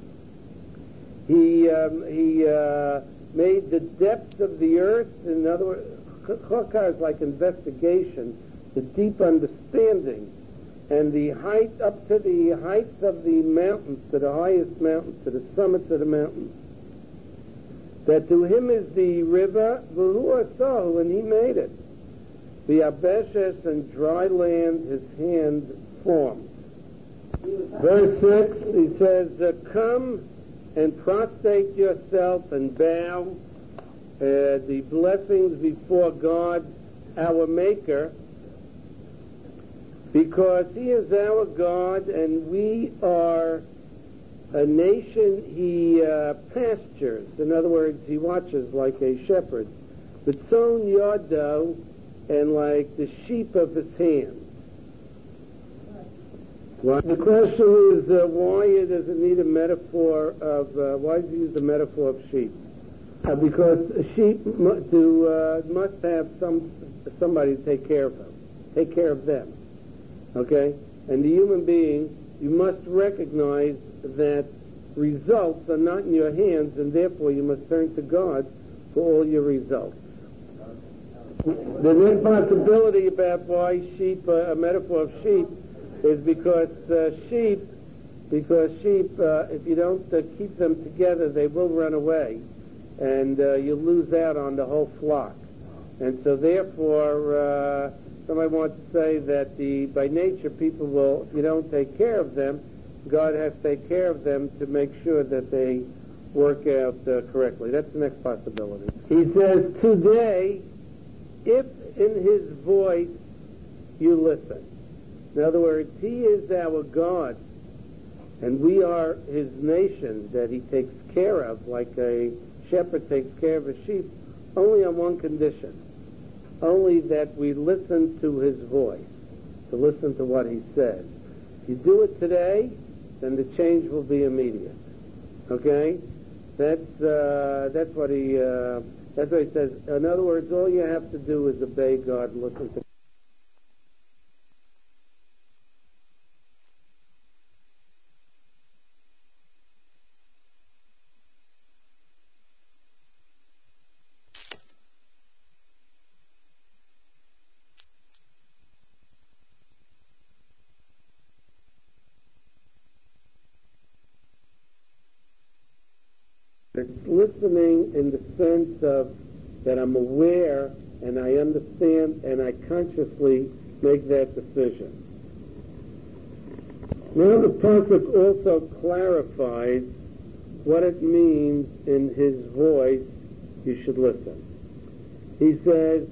he, um, he, uh, made the depths of the earth. In other words, chokar is like investigation, the deep understanding, and the height up to the heights of the mountains, to the highest mountains, to the summits of the mountains. That to him is the river, v'hu asahu, and he made it. The abeshes and dry land his hand formed. Verse six, he says, uh, come and prostrate yourself and bow, uh, the blessings before God, our Maker, because he is our God and we are a nation he uh, pastures. In other words, he watches like a shepherd. B'tzon yado, and like the sheep of his hand. Well, the question is, uh, why does it need a metaphor of, uh, why does he use the metaphor of sheep? Uh, because a sheep mu- to, uh, must have some somebody to take care of them, take care of them. Okay? And the human being, you must recognize that results are not in your hands, and therefore you must turn to God for all your results. The next possibility about why sheep, uh, a metaphor of sheep, is because uh, sheep, because sheep, uh, if you don't uh, keep them together, they will run away, and uh, you lose out on the whole flock. And so, therefore, uh, somebody wants to say that the by nature people will, if you don't take care of them, God has to take care of them to make sure that they work out uh, correctly. That's the next possibility. He says, today, if in his voice you listen. In other words, he is our God, and we are his nation that he takes care of, like a shepherd takes care of a sheep, only on one condition, only that we listen to his voice, to listen to what he says. If you do it today, then the change will be immediate. Okay? That's uh, that's what he uh, that's what he says. In other words, all you have to do is obey God and listen to It's listening in the sense of that I'm aware and I understand and I consciously make that decision. Now the pasuk also clarifies what it means in his voice you should listen. He says,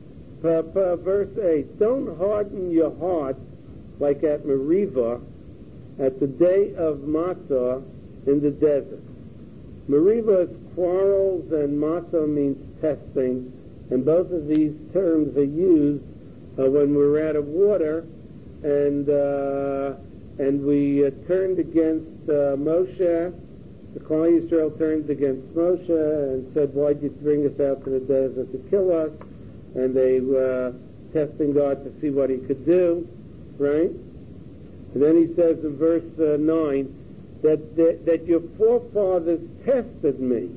verse eight, don't harden your heart like at Meribah at the day of Massah in the desert. Meribah is quarrels and Massah means testing, and both of these terms are used uh, when we're out of water and uh, and we uh, turned against uh, Moshe. The Klal Yisrael turned against Moshe and said, why did you bring us out to the desert to kill us? And they were uh, testing God to see what he could do, right? And then he says in verse uh, nine, That, that that your forefathers tested me.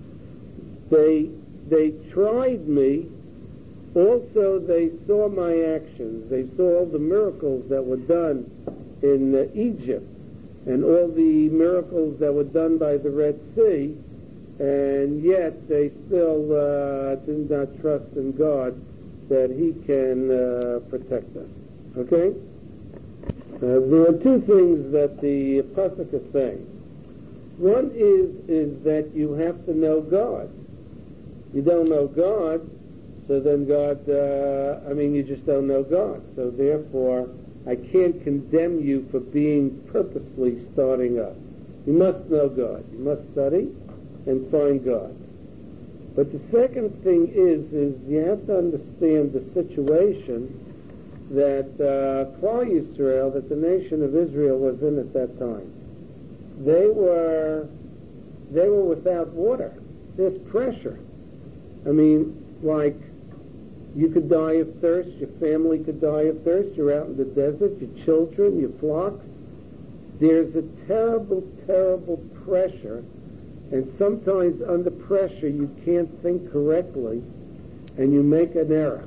They they tried me. Also, they saw my actions. They saw all the miracles that were done in uh, Egypt and all the miracles that were done by the Red Sea, and yet they still uh, did not trust in God that he can uh, protect them. Okay? Uh, there are two things that the pasuk is saying. One is is that you have to know God. You don't know God, so then God, uh, I mean, you just don't know God. So therefore, I can't condemn you for being purposely starting up. You must know God. You must study and find God. But the second thing is, is you have to understand the situation that uh, Klal Yisrael, that the nation of Israel was in at that time. They were they were without water. There's pressure. I mean, like, you could die of thirst, your family could die of thirst, you're out in the desert, your children, your flocks. There's a terrible, terrible pressure, and sometimes under pressure you can't think correctly, and you make an error.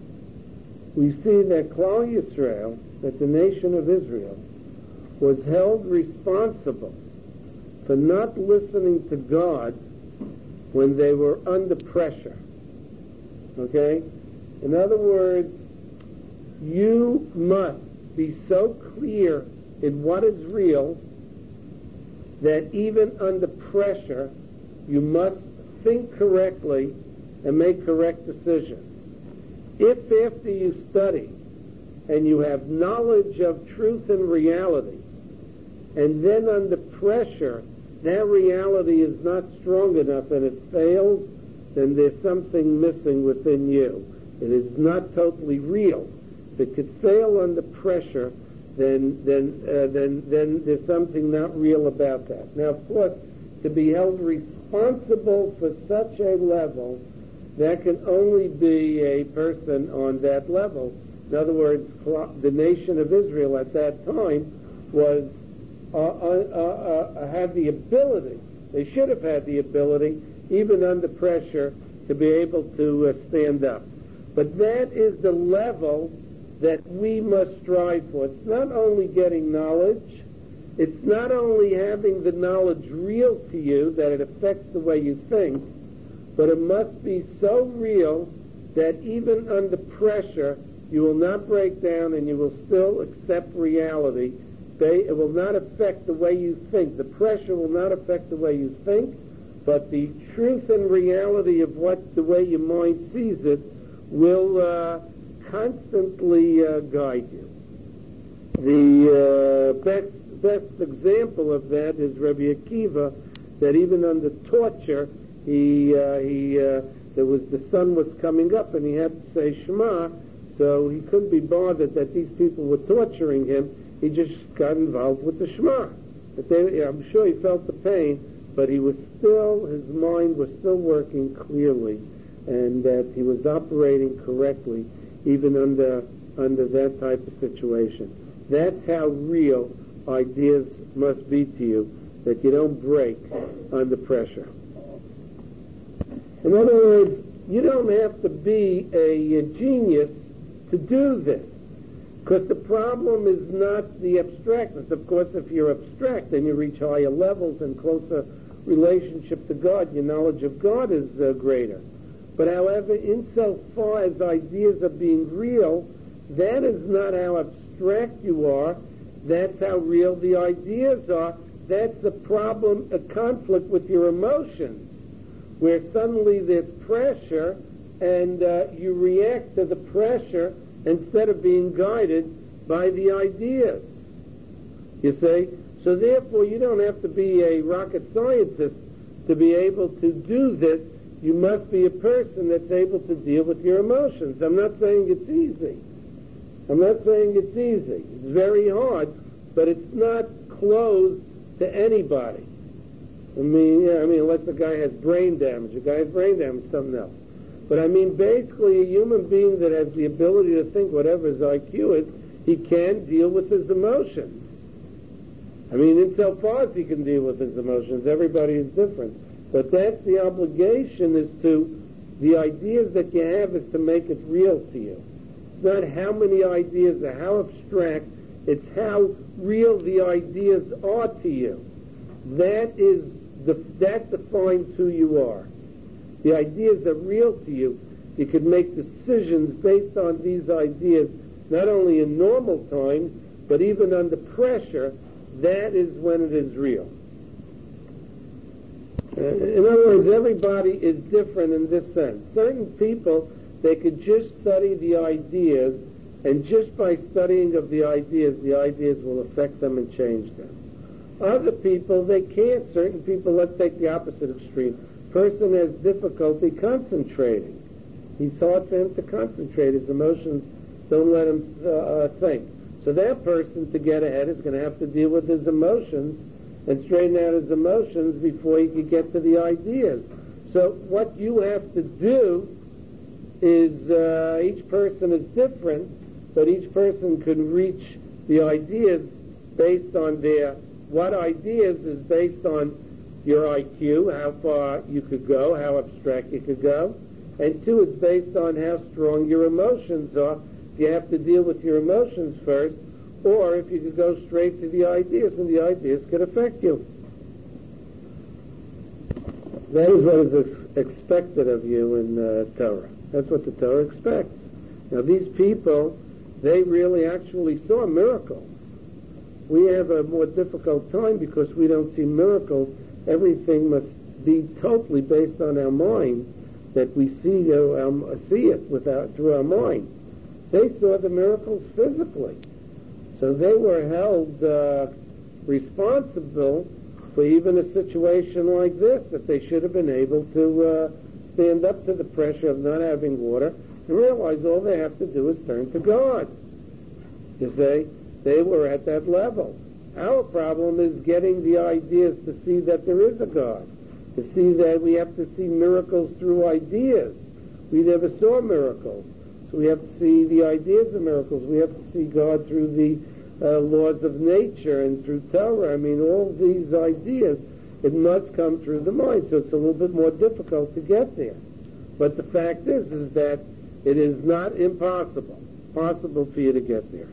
We see that Klal Yisrael, that the nation of Israel, was held responsible for not listening to God when they were under pressure. Okay? In other words, you must be so clear in what is real that even under pressure, you must think correctly and make correct decisions. If after you study and you have knowledge of truth and reality, and then under pressure, that reality is not strong enough and it fails, then there's something missing within you. It is not totally real. If it could fail under pressure, then then uh, then then there's something not real about that. Now, of course, to be held responsible for such a level, that can only be a person on that level. In other words, the nation of Israel at that time was uh, uh, uh, had the ability. They should have had the ability, even under pressure, to be able to uh, stand up. But that is the level that we must strive for. It's not only getting knowledge, it's not only having the knowledge real to you that it affects the way you think, but it must be so real that even under pressure, you will not break down and you will still accept reality. It will not affect the way you think. The pressure will not affect the way you think, but the truth and reality of what the way your mind sees it will uh, constantly uh, guide you. The uh, best, best example of that is Rabbi Akiva, that even under torture, he uh, he uh, there was the sun was coming up and he had to say Shema, so he couldn't be bothered that these people were torturing him. He just got involved with the Shema. But they, I'm sure he felt the pain, but he was still, his mind was still working clearly, and that he was operating correctly, even under under that type of situation. That's how real ideas must be to you, that you don't break under pressure. In other words, you don't have to be a, a genius to do this, because the problem is not the abstractness. Of course, if you're abstract, then you reach higher levels and closer relationship to God. Your knowledge of God is uh, greater. But however, insofar as ideas are being real, that is not how abstract you are. That's how real the ideas are. That's a problem, a conflict with your emotions, where suddenly there's pressure and uh, you react to the pressure instead of being guided by the ideas. You see? So therefore, you don't have to be a rocket scientist to be able to do this. You must be a person that's able to deal with your emotions. I'm not saying it's easy. I'm not saying it's easy. It's very hard, but it's not closed to anybody. I mean, yeah, I mean, unless the guy has brain damage. A guy has brain damage, something else. But I mean, basically, a human being that has the ability to think whatever his I Q is, he can deal with his emotions. I mean, insofar as he can deal with his emotions, everybody is different. But that's the obligation, is to, the ideas that you have is to make it real to you. It's not how many ideas or how abstract, it's how real the ideas are to you. That is the, that defines who you are. The ideas are real to you. You can make decisions based on these ideas, not only in normal times, but even under pressure. That is when it is real. Uh, in other words, everybody is different in this sense. Certain people, they could just study the ideas, and just by studying of the ideas, the ideas will affect them and change them. Other people, they can't. Certain people, let's take the opposite extreme. Person has difficulty concentrating. It's hard for him to concentrate. His emotions don't let him uh, think. So that person, to get ahead, is going to have to deal with his emotions and straighten out his emotions before he can get to the ideas. So what you have to do is, uh, each person is different, but each person can reach the ideas based on their, what ideas is based on your I Q, how far you could go, how abstract you could go, and two, it's based on how strong your emotions are. If you have to deal with your emotions first, or if you could go straight to the ideas, and the ideas could affect you. That is what is ex- expected of you in uh, Torah. That's what the Torah expects. Now, these people, they really actually saw miracles. We have a more difficult time because we don't see miracles. Everything must be totally based on our mind, that we see uh, um, see it without through our mind. They saw the miracles physically, so they were held uh, responsible for even a situation like this, that they should have been able to uh, stand up to the pressure of not having water and realize all they have to do is turn to God. You see, they were at that level. Our problem is getting the ideas to see that there is a God, to see that we have to see miracles through ideas. We never saw miracles, so we have to see the ideas of miracles. We have to see God through the uh, laws of nature and through Torah. I mean, all these ideas, it must come through the mind, so it's a little bit more difficult to get there. But the fact is, is that it is not impossible, possible for you to get there.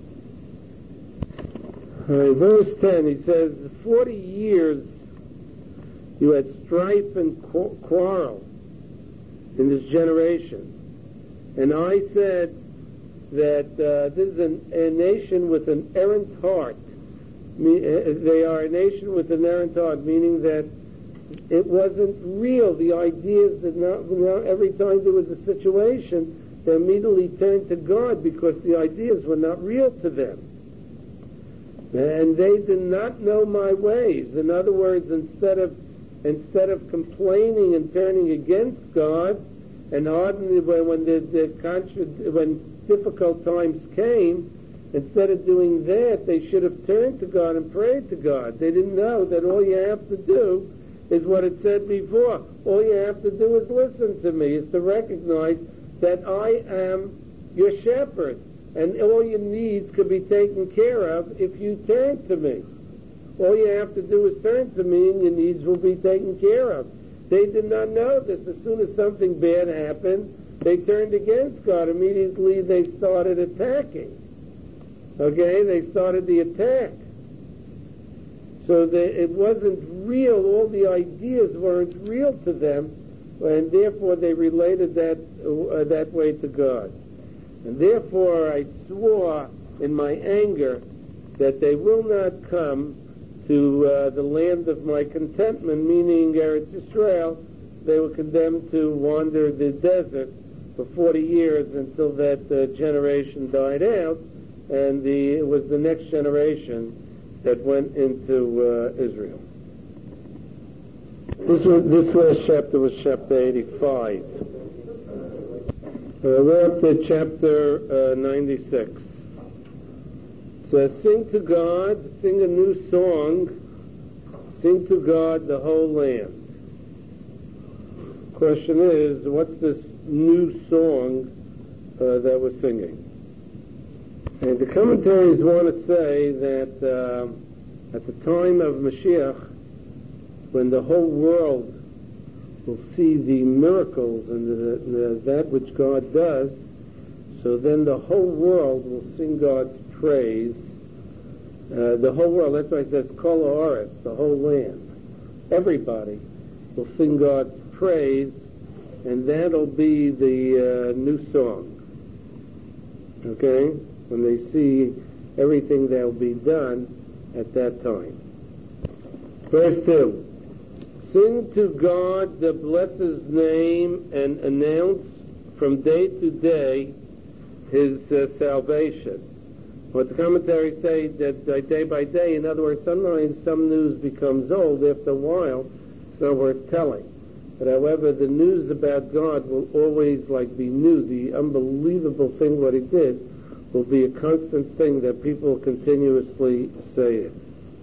Uh, verse ten, he says, forty years you had strife and qu- quarrel in this generation. And I said that uh, this is an, a nation with an errant heart. Me, uh, they are a nation with an errant heart, meaning that it wasn't real. The ideas that not, not every time there was a situation, they immediately turned to God because the ideas were not real to them. And they did not know my ways. In other words, instead of instead of complaining and turning against God, and hardening when, when the, the contra, when difficult times came, instead of doing that, they should have turned to God and prayed to God. They didn't know that all you have to do is what it said before. All you have to do is listen to me, is to recognize that I am your shepherd. And all your needs could be taken care of if you turn to me. All you have to do is turn to me and your needs will be taken care of. They did not know this. As soon as something bad happened, they turned against God. Immediately they started attacking. Okay? They started the attack. So they, it wasn't real. All the ideas weren't real to them, and therefore they related that, uh, that way to God. And therefore I swore in my anger that they will not come to uh, the land of my contentment, meaning Eretz Yisrael. They were condemned to wander the desert for forty years until that uh, generation died out, and the, it was the next generation that went into uh, Israel. This, was, this last chapter was chapter eighty-five. Uh, we're up to chapter uh, ninety-six. It says, sing to God, sing a new song, sing to God the whole land. Question is, what's this new song uh, that we're singing? And the commentaries want to say that uh, at the time of Mashiach, when the whole world will see the miracles and the, the, that which God does, so then the whole world will sing God's praise. Uh, the whole world, that's why it says Kol Haaretz, the whole land. Everybody will sing God's praise, and that'll be the uh, new song. Okay? When they see everything that will be done at that time. Verse two. Sing to God that blesses His name and announce from day to day His uh, salvation. What the commentaries say that uh, day by day, in other words, sometimes some news becomes old. After a while, it's not worth telling. But however, the news about God will always like be new. The unbelievable thing what He did will be a constant thing that people continuously say it.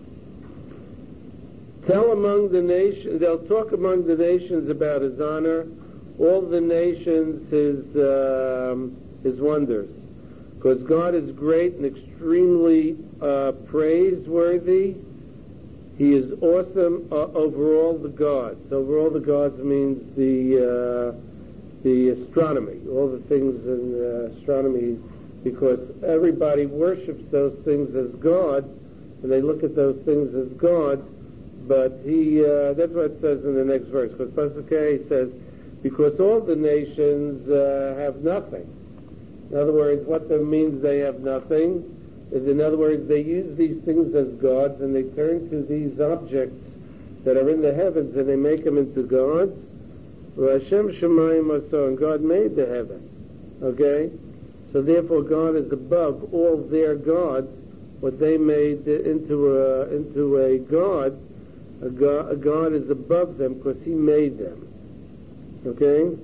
Tell among the nations, they'll talk among the nations about His honor, all the nations His um, His wonders, because God is great and extremely uh, praiseworthy. He is awesome uh, over all the gods. Over all the gods means the uh, the astronomy, all the things in uh, astronomy, because everybody worships those things as gods, and they look at those things as gods. But he, uh, that's what it says in the next verse, because Pasuk K says, because all the nations uh, have nothing. In other words, what that means they have nothing is, in other words, they use these things as gods, and they turn to these objects that are in the heavens, and they make them into gods. Hashem Shemayim Aso, and God made the heaven. Okay? So therefore God is above all their gods, what they made into a, into a god. A god, a god is above them because he made them. Okay?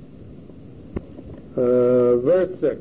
Uh, verse six.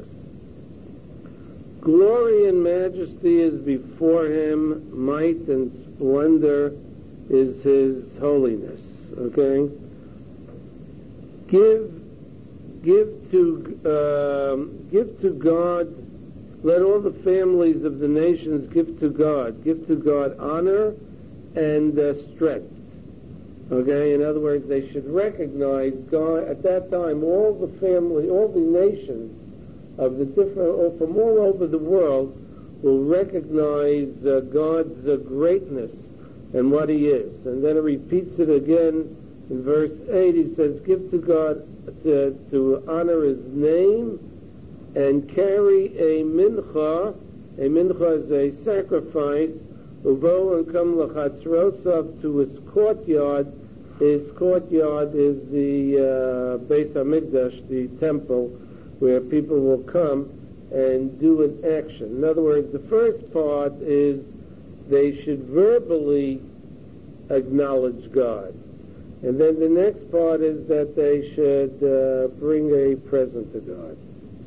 Glory and majesty is before him, might and splendor is his holiness. Okay? Give, give to, um, give to God, let all the families of the nations give to God. Give to God honor and uh, strength. Okay? In other words, they should recognize God. At that time, all the family, all the nations of the different, from all over the world, will recognize uh, God's uh, greatness and what he is. And then it repeats it again in verse eight. He says, give to God to, to honor his name and carry a mincha. A mincha is a sacrifice. Uvo and come lachatzrosav, to his courtyard. His courtyard is the uh, Beis Hamikdash, the temple, where people will come and do an action. In other words, the first part is they should verbally acknowledge God. And then the next part is that they should uh, bring a present to God.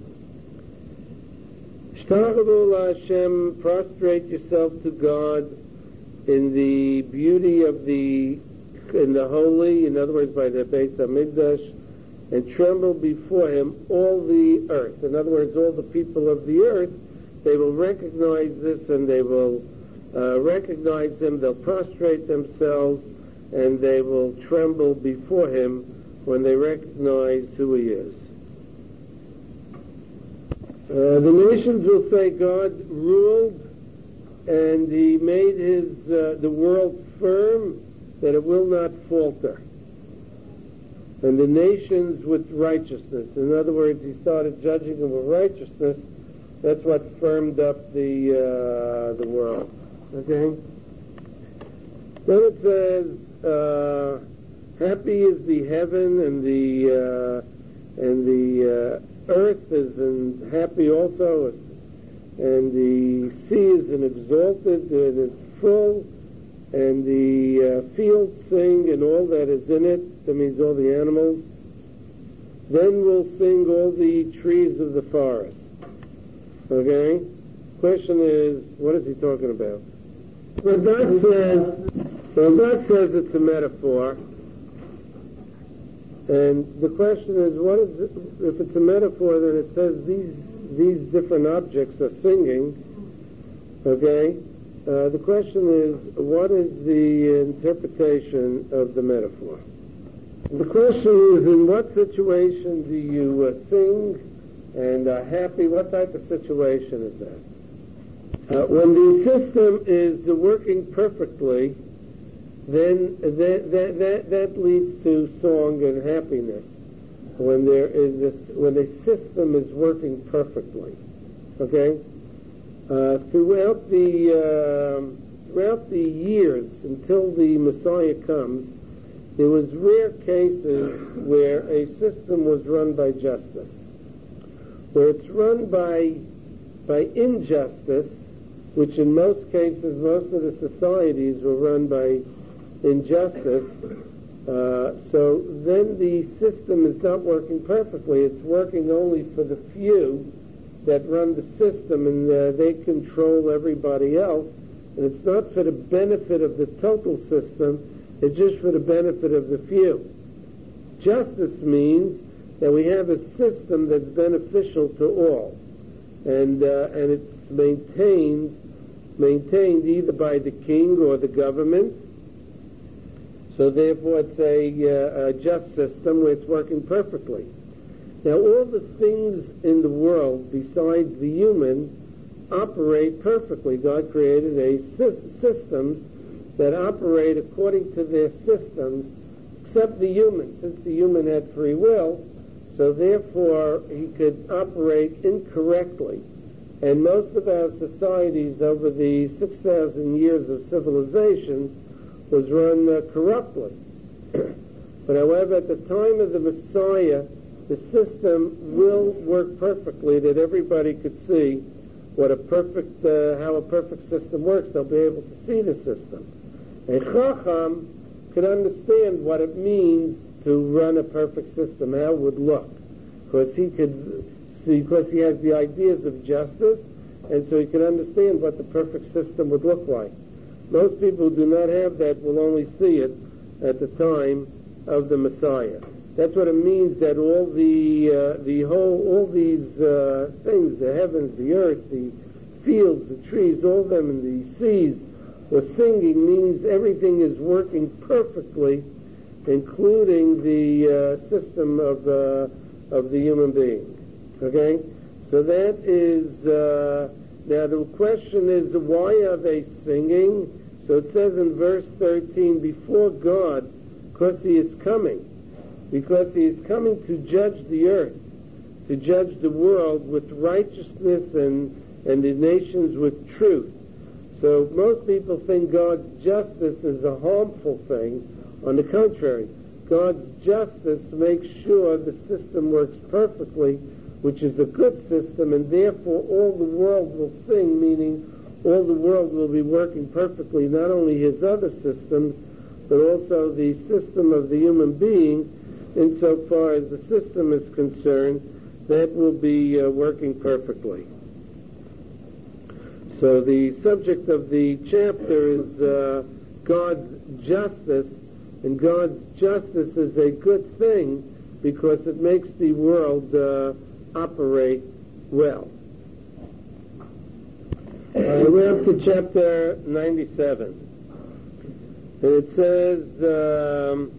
Shtachadu Hashem, prostrate yourself to God in the beauty of the, in the holy, in other words, by the Beis Hamikdash, and tremble before him all the earth. In other words, all the people of the earth, they will recognize this and they will uh, recognize him, they'll prostrate themselves, and they will tremble before him when they recognize who he is. Uh, the nations will say God ruled and he made his uh, the world firm, that it will not falter. And the nations with righteousness. In other words, he started judging them with righteousness. That's what firmed up the uh, the world. Okay? Then it says, uh, happy is the heaven and the uh, and the uh, earth is in happy also, and the sea is in exalted and it's full, and the uh, fields sing and all that is in it. That means all the animals. Then will sing all the trees of the forest. Okay? Question is, what is he talking about? Well, God says, well, God says it's a metaphor. And the question is, what is it, if it's a metaphor, then it says these these different objects are singing. Okay? Uh, the question is, what is the interpretation of the metaphor? The question is, in what situation do you uh, sing and are happy? What type of situation is that? Uh, when the system is working perfectly, then that, that, that, that leads to song and happiness. When there is this, when the system is working perfectly, okay. Uh, throughout the uh, throughout the years until the Messiah comes, there was rare cases where a system was run by justice. Where it's run by by injustice, which in most cases, most of the societies were run by injustice. Uh, so then the system is not working perfectly. It's working only for the few that run the system, and uh, they control everybody else. And it's not for the benefit of the total system. It's just for the benefit of the few. Justice means that we have a system that's beneficial to all, and uh, and it's maintained maintained either by the king or the government. So therefore, it's a, uh, a just system where it's working perfectly. Now, all the things in the world besides the human operate perfectly. God created a sy- systems that operate according to their systems, except the human. Since the human had free will, so therefore he could operate incorrectly. And most of our societies over the six thousand years of civilization was run uh, corruptly. But however, at the time of the Messiah, the system will work perfectly, that everybody could see what a perfect, uh, how a perfect system works. They'll be able to see the system. A Chacham could understand what it means to run a perfect system, how it would look, because he could see, because he has the ideas of justice, and so he could understand what the perfect system would look like. Most people who do not have that will only see it at the time of the Messiah. That's what it means that all the uh, the whole all these uh, things, the heavens, the earth, the fields, the trees, all of them, and the seas, were singing, means everything is working perfectly, including the uh, system of uh, of the human being. Okay, so that is uh, now the question is, why are they singing? So it says in verse thirteen, before God, because He is coming. Because He is coming to judge the earth, to judge the world with righteousness and, and the nations with truth. So most people think God's justice is a harmful thing. On the contrary, God's justice makes sure the system works perfectly, which is a good system, and therefore all the world will sing, meaning all the world will be working perfectly, not only His other systems, but also the system of the human being. Insofar as the system is concerned, that will be uh, working perfectly. So the subject of the chapter is uh, God's justice, and God's justice is a good thing because it makes the world uh, operate well. Uh, we're up to chapter ninety-seven, and it says, um,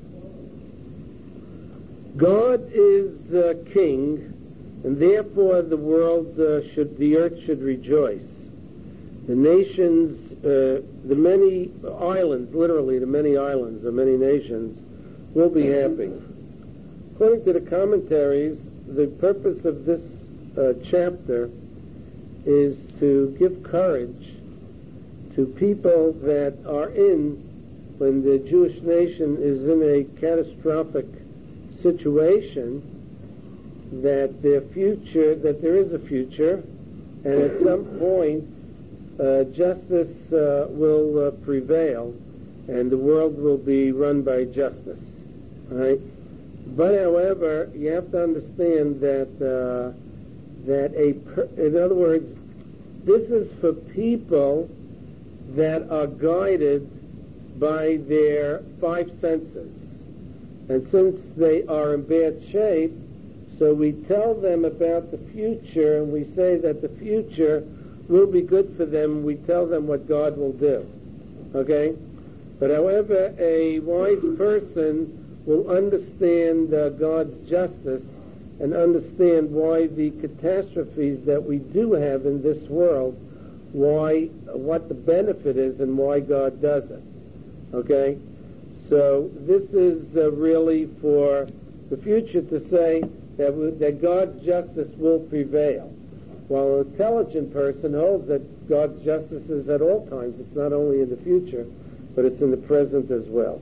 God is uh, king, and therefore the world uh, should, the earth should rejoice. The nations, uh, the many islands, literally the many islands, the many nations, will be happy. According to the commentaries, the purpose of this uh, chapter is to give courage to people that are in, when the Jewish nation is in a catastrophic situation, that their future, that there is a future, and at some point uh, justice uh, will uh, prevail, and the world will be run by justice. Right? But however, you have to understand that uh, that a, per- in other words, this is for people that are guided by their five senses. And since they are in bad shape, so we tell them about the future, and we say that the future will be good for them. We tell them what God will do. Okay? But however, a wise person will understand uh, God's justice and understand why the catastrophes that we do have in this world, why, what the benefit is and why God does it. Okay? So this is uh, really for the future to say that, w- that God's justice will prevail. While an intelligent person holds that God's justice is at all times. It's not only in the future, but it's in the present as well.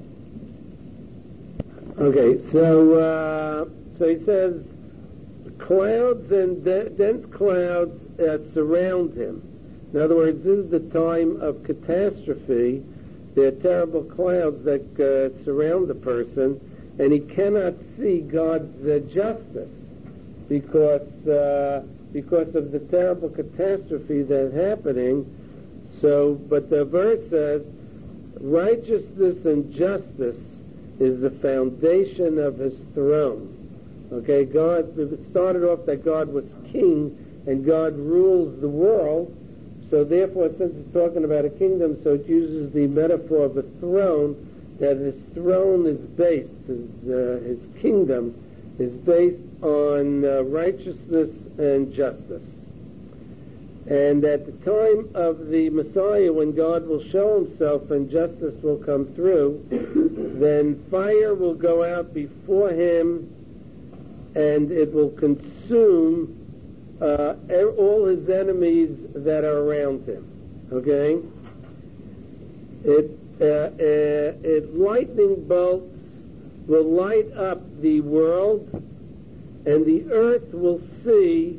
Okay, so uh, so he says, clouds and de- dense clouds uh, surround him. In other words, this is the time of catastrophe. There are terrible clouds that uh, surround the person, and he cannot see God's uh, justice because uh, because of the terrible catastrophe that's happening. So, but the verse says, righteousness and justice is the foundation of His throne. Okay, God. It started off that God was king and God rules the world. So therefore, since it's talking about a kingdom, so it uses the metaphor of a throne, that His throne is based, His, uh, his kingdom is based on uh, righteousness and justice. And at the time of the Messiah, when God will show Himself and justice will come through, then fire will go out before Him and it will consume Uh, all His enemies that are around Him. Okay? It, uh, uh, it lightning bolts will light up the world, and the earth will see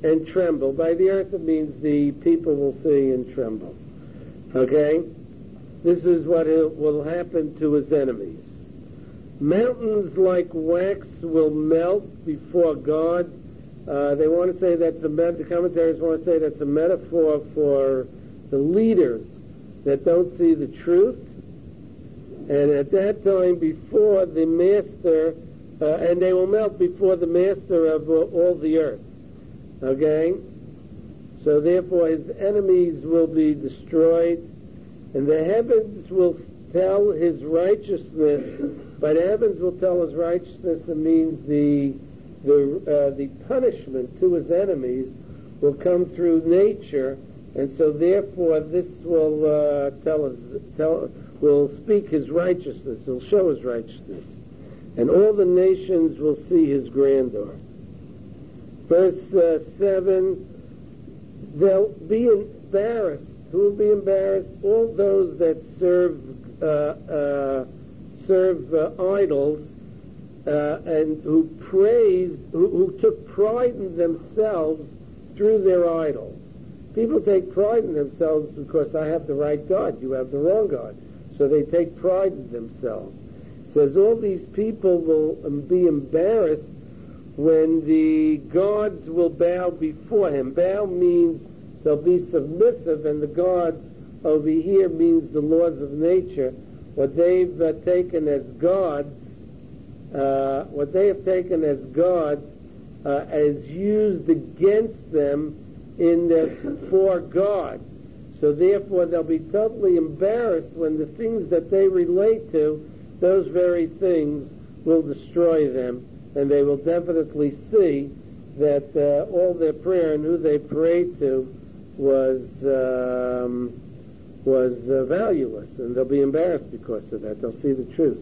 and tremble. By the earth it means the people will see and tremble. Okay? This is what will happen to his enemies. Mountains like wax will melt before God. Uh, they want to say that's a met- the commentaries want to say that's a metaphor for the leaders that don't see the truth. And at that time, before the master, uh, and they will melt before the master of uh, all the earth. Okay? So therefore his enemies will be destroyed, and the heavens will tell his righteousness. By the heavens will tell his righteousness, it means the the uh, the punishment to his enemies will come through nature, and so therefore this will uh, tell us tell will speak his righteousness. It'll show his righteousness, and all the nations will see his grandeur. Verse uh, seven. They'll be embarrassed. Who will be embarrassed? All those that serve uh, uh, serve uh, idols uh, and who praise, who, who took pride in themselves through their idols. People take pride in themselves because I have the right God, you have the wrong God. So they take pride in themselves. It says all these people will be embarrassed when the gods will bow before him. Bow means they'll be submissive, and the gods over here means the laws of nature. What they've uh, taken as gods, uh, what they have taken as gods, uh, is used against them in their for God. So therefore they'll be totally embarrassed when the things that they relate to, those very things will destroy them. And they will definitely see that uh, all their prayer and who they prayed to was um, was uh, valueless, and they'll be embarrassed because of that. They'll see the truth.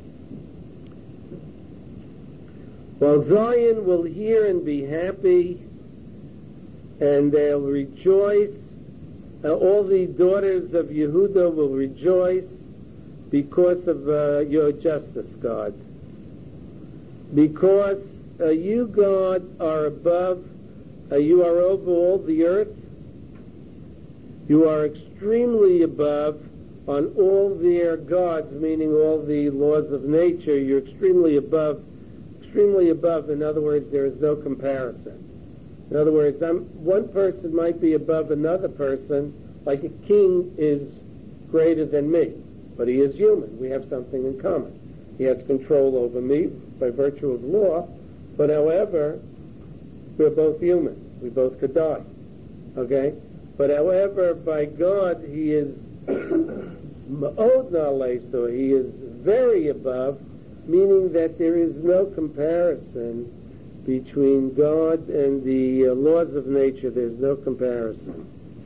While Zion will hear and be happy, and they'll rejoice. Uh, all the daughters of Yehuda will rejoice because of uh, your justice, God. Because uh, you, God, are above, uh, you are over all the earth. You are extremely above on all their gods, meaning all the laws of nature. You're extremely above, extremely above. In other words, there is no comparison. In other words, I'm, one person might be above another person, like a king is greater than me, but he is human. We have something in common. He has control over me by virtue of law, but however, we're both human. We both could die. Okay? But however, by God, he is ma'od na'aleh, so he is very above, meaning that there is no comparison between God and the uh, laws of nature. There's no comparison.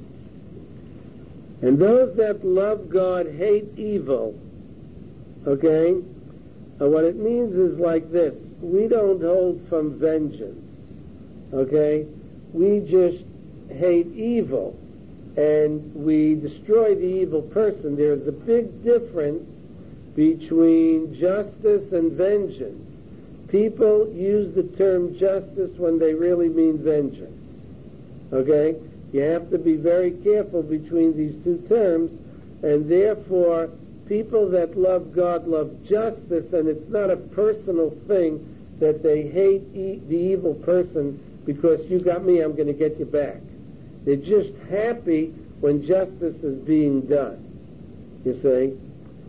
And those that love God hate evil. Okay? Uh, what it means is like this. We don't hold from vengeance. Okay? We just hate evil. And we destroy the evil person. There's a big difference between justice and vengeance. People use the term justice when they really mean vengeance. Okay? You have to be very careful between these two terms, and therefore people that love God love justice, and it's not a personal thing that they hate e- the evil person because you got me, I'm going to get you back. They're just happy when justice is being done, you see.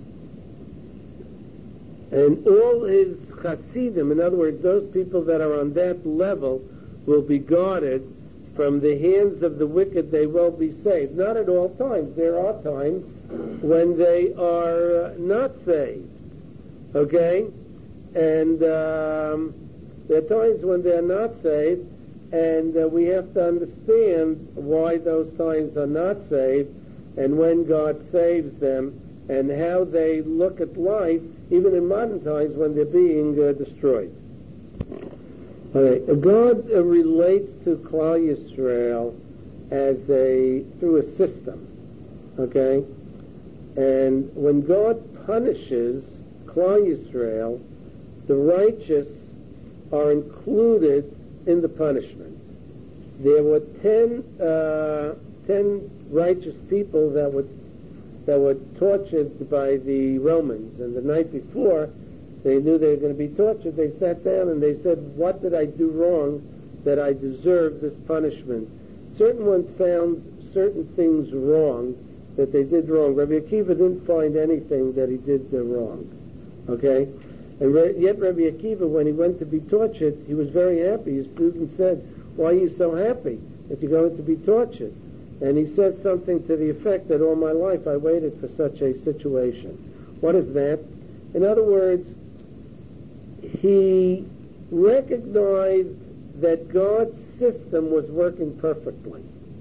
And all his chassidim, in other words, those people that are on that level, will be guarded from the hands of the wicked. They will be saved. Not at all times. There are times when they are not saved. Okay? And um, there are times when they're not saved, and uh, we have to understand why those times are not saved, and when God saves them, and how they look at life, even in modern times when they're being uh, destroyed. Okay. God uh, relates to Klal Yisrael as a through a system. Okay, and when God punishes Klal Yisrael, the righteous are included in the punishment. there were ten, uh, ten righteous people that were that were tortured by the Romans, and the night before they knew they were going to be tortured. They sat down and they said, "What did I do wrong that I deserve this punishment?" Certain ones found certain things wrong that they did wrong. Rabbi Akiva didn't find anything that he did uh, wrong. Okay, and re- yet Rabbi Akiva, when he went to be tortured, he was very happy. His student said, "Why are you so happy that you're going to be tortured?" And he said something to the effect that all my life I waited for such a situation. What is that? In other words, he recognized that God's system was working perfectly.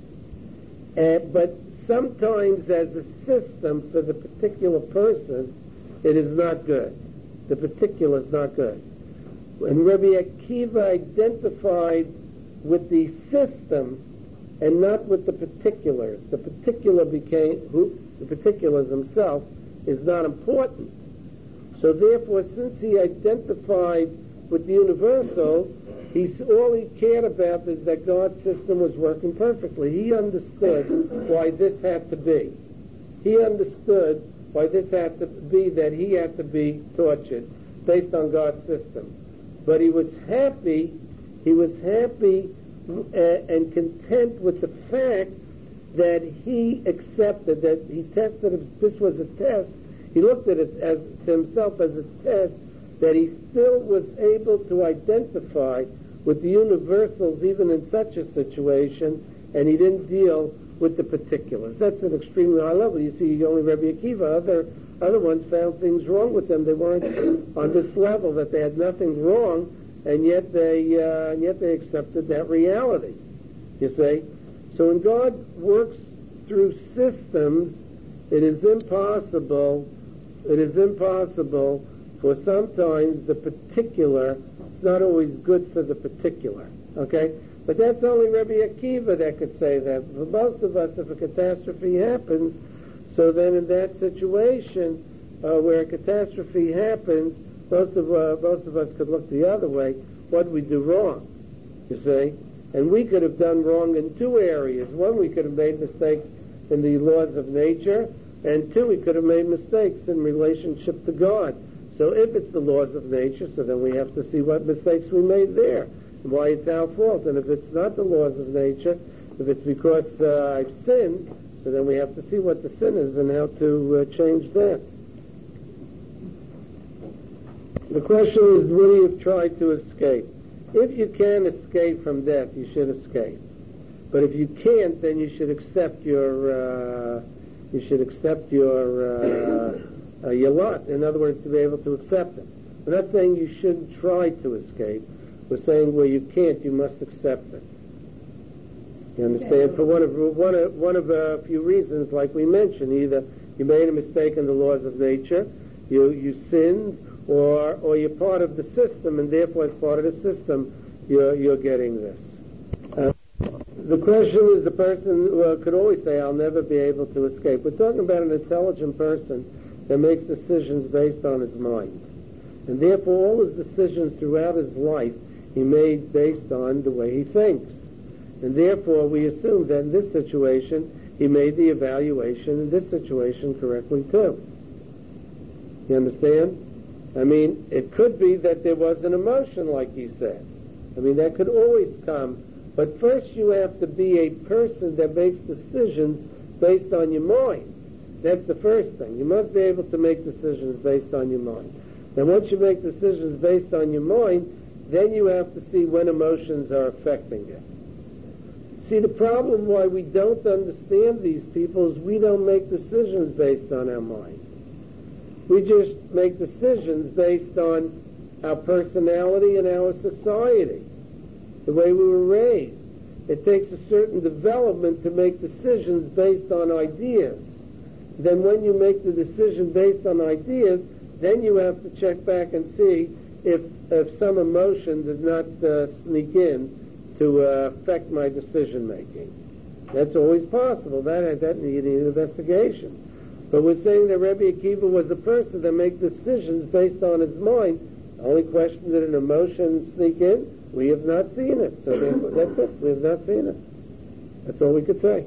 Uh, but sometimes as a system for the particular person, it is not good. The particular is not good. And Rabbi Akiva identified with the system and not with the particulars. The particular became, who, the particulars himself is not important. So therefore, since he identified with the universals, he's, all he cared about is that God's system was working perfectly. He understood why this had to be. He understood why this had to be, that he had to be tortured based on God's system. But he was happy, he was happy uh, and content with the fact that he accepted, that he tested it. This was a test. He looked at it as to himself as a test, that he still was able to identify with the universals even in such a situation, and he didn't deal with the particulars. That's an extremely high level. You see, only Rabbi Akiva, other other ones found things wrong with them. They weren't on this level, that they had nothing wrong, and yet they uh, and yet they accepted that reality. You see, so when God works through systems, it is impossible. It is impossible for sometimes the particular. It's not always good for the particular. Okay. But that's only Rabbi Akiva that could say that. For most of us, if a catastrophe happens, so then in that situation uh, where a catastrophe happens, most of uh, most of us could look the other way. What did we do wrong? You see? And we could have done wrong in two areas. One, we could have made mistakes in the laws of nature, and two, we could have made mistakes in relationship to God. So if it's the laws of nature, so then we have to see what mistakes we made there, why it's our fault. And if it's not the laws of nature, if it's because uh, I've sinned, so then we have to see what the sin is and how to uh, change that. The question is, will you try to escape? If you can escape from death, you should escape. But if you can't, then you should accept your uh, you should accept your uh, uh, your lot. In other words, to be able to accept it. We're not saying you shouldn't try to escape. We're saying where you can't, you must accept it. You understand? For one of one of one of a few reasons, like we mentioned, either you made a mistake in the laws of nature, you you sinned, or or you're part of the system, and therefore, as part of the system, you're you're getting this. Uh, the question is, the person uh, could always say, "I'll never be able to escape." We're talking about an intelligent person that makes decisions based on his mind, and therefore, all his decisions throughout his life he made based on the way he thinks. And therefore, we assume that in this situation, he made the evaluation in this situation correctly too. You understand? I mean, it could be that there was an emotion, like you said. I mean, that could always come. But first you have to be a person that makes decisions based on your mind. That's the first thing. You must be able to make decisions based on your mind. Now, once you make decisions based on your mind, then you have to see when emotions are affecting it. See, the problem why we don't understand these people is we don't make decisions based on our mind. We just make decisions based on our personality and our society, the way we were raised. It takes a certain development to make decisions based on ideas. Then when you make the decision based on ideas, then you have to check back and see if, if some emotion did not uh, sneak in to uh, affect my decision making. That's always possible. That that needed an investigation. But we're saying that Rabbi Akiva was a person that made decisions based on his mind. The only question, did an emotion sneak in? We have not seen it. So therefore, that's it. We have not seen it. That's all we could say.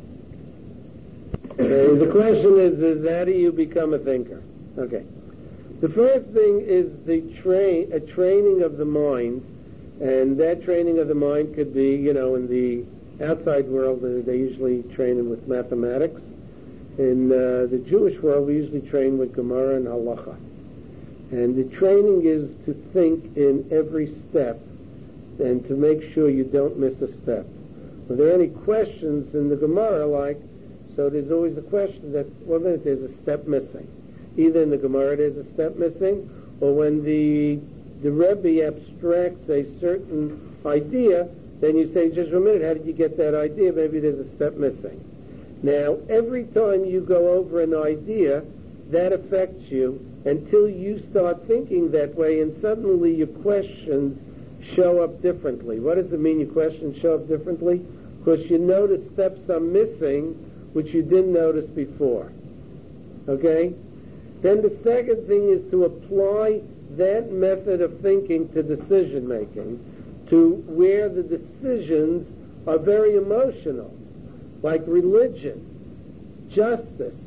Uh, the question is, is how do you become a thinker? Okay. The first thing is the train, a training of the mind, and that training of the mind could be, you know, in the outside world, uh, they usually train them with mathematics. In uh, the Jewish world, we usually train with Gemara and Halacha. And the training is to think in every step and to make sure you don't miss a step. Are there any questions in the Gemara, like, so there's always a question that, well, there's a step missing. Either in the Gemara there's a step missing, or when the the Rebbe abstracts a certain idea, then you say, just a minute, how did you get that idea? Maybe there's a step missing. Now, every time you go over an idea, that affects you until you start thinking that way, and suddenly your questions show up differently. What does it mean your questions show up differently? Because you notice steps are missing which you didn't notice before. Okay? Then the second thing is to apply that method of thinking to decision making, to where the decisions are very emotional, like religion, justice,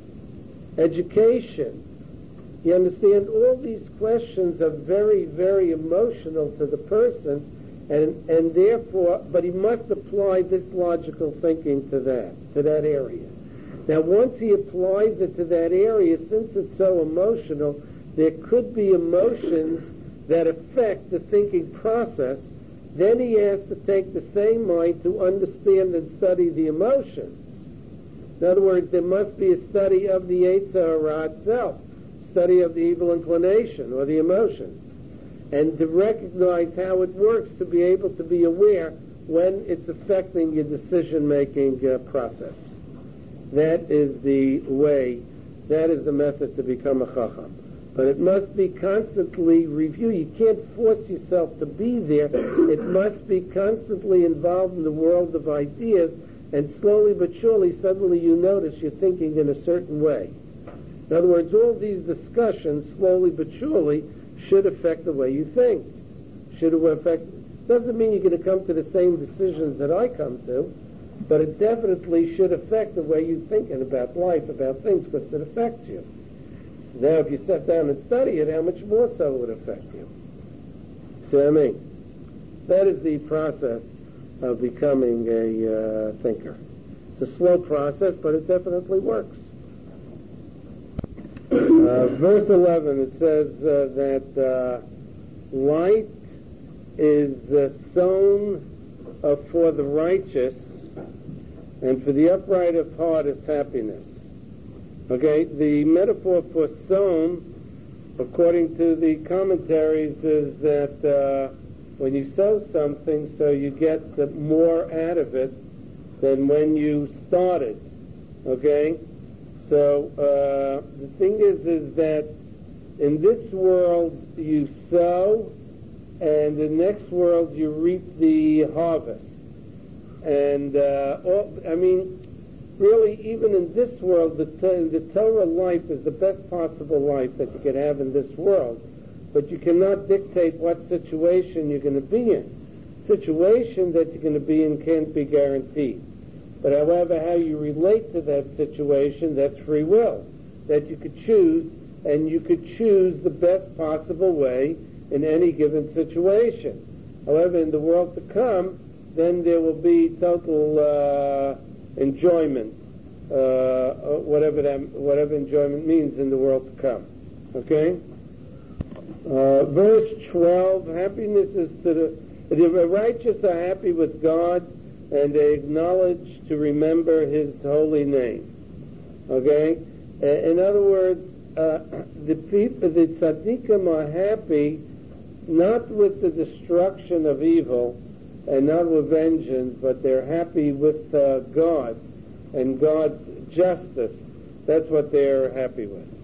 education. You understand? All these questions are very, very emotional to the person, and and therefore, but he must apply this logical thinking to that, to that area. Now, once he applies it to that area, since it's so emotional, there could be emotions that affect the thinking process. Then he has to take the same mind to understand and study the emotions. In other words, there must be a study of the Yetzer Hara itself, study of the evil inclination or the emotions, and to recognize how it works, to be able to be aware when it's affecting your decision-making uh, process. That is the way, that is the method to become a chacham. But it must be constantly reviewed. You can't force yourself to be there. It must be constantly involved in the world of ideas, and slowly but surely, suddenly you notice you're thinking in a certain way. In other words, all these discussions, slowly but surely, should affect the way you think. Should affect, doesn't mean you're going to come to the same decisions that I come to, but it definitely should affect the way you're thinking about life, about things, because it affects you. Now, if you sat down and study it, how much more so would it affect you? See what I mean? That is the process of becoming a uh, thinker. It's a slow process, but it definitely works. Uh, verse eleven, it says uh, that uh, light is uh, sown uh, for the righteous, and for the upright of heart is happiness. Okay, the metaphor for sown, according to the commentaries, is that uh, when you sow something, so you get the more out of it than when you started. Okay, so uh, the thing is, is that in this world you sow, and in the next world you reap the harvest. And uh, all, I mean. Really, even in this world, the, the Torah life is the best possible life that you can have in this world. But you cannot dictate what situation you're going to be in. Situation that you're going to be in can't be guaranteed. But however, how you relate to that situation, that's free will. That you could choose, and you could choose the best possible way in any given situation. However, in the world to come, then there will be total Uh, enjoyment, uh, whatever that, whatever enjoyment means in the world to come. Okay? Uh, verse twelve, happiness is to the, the righteous are happy with God, and they acknowledge to remember His holy name. Okay? Uh, in other words, uh, the people, the tzaddikim are happy not with the destruction of evil, and not with vengeance, but they're happy with uh, God and God's justice. That's what they're happy with.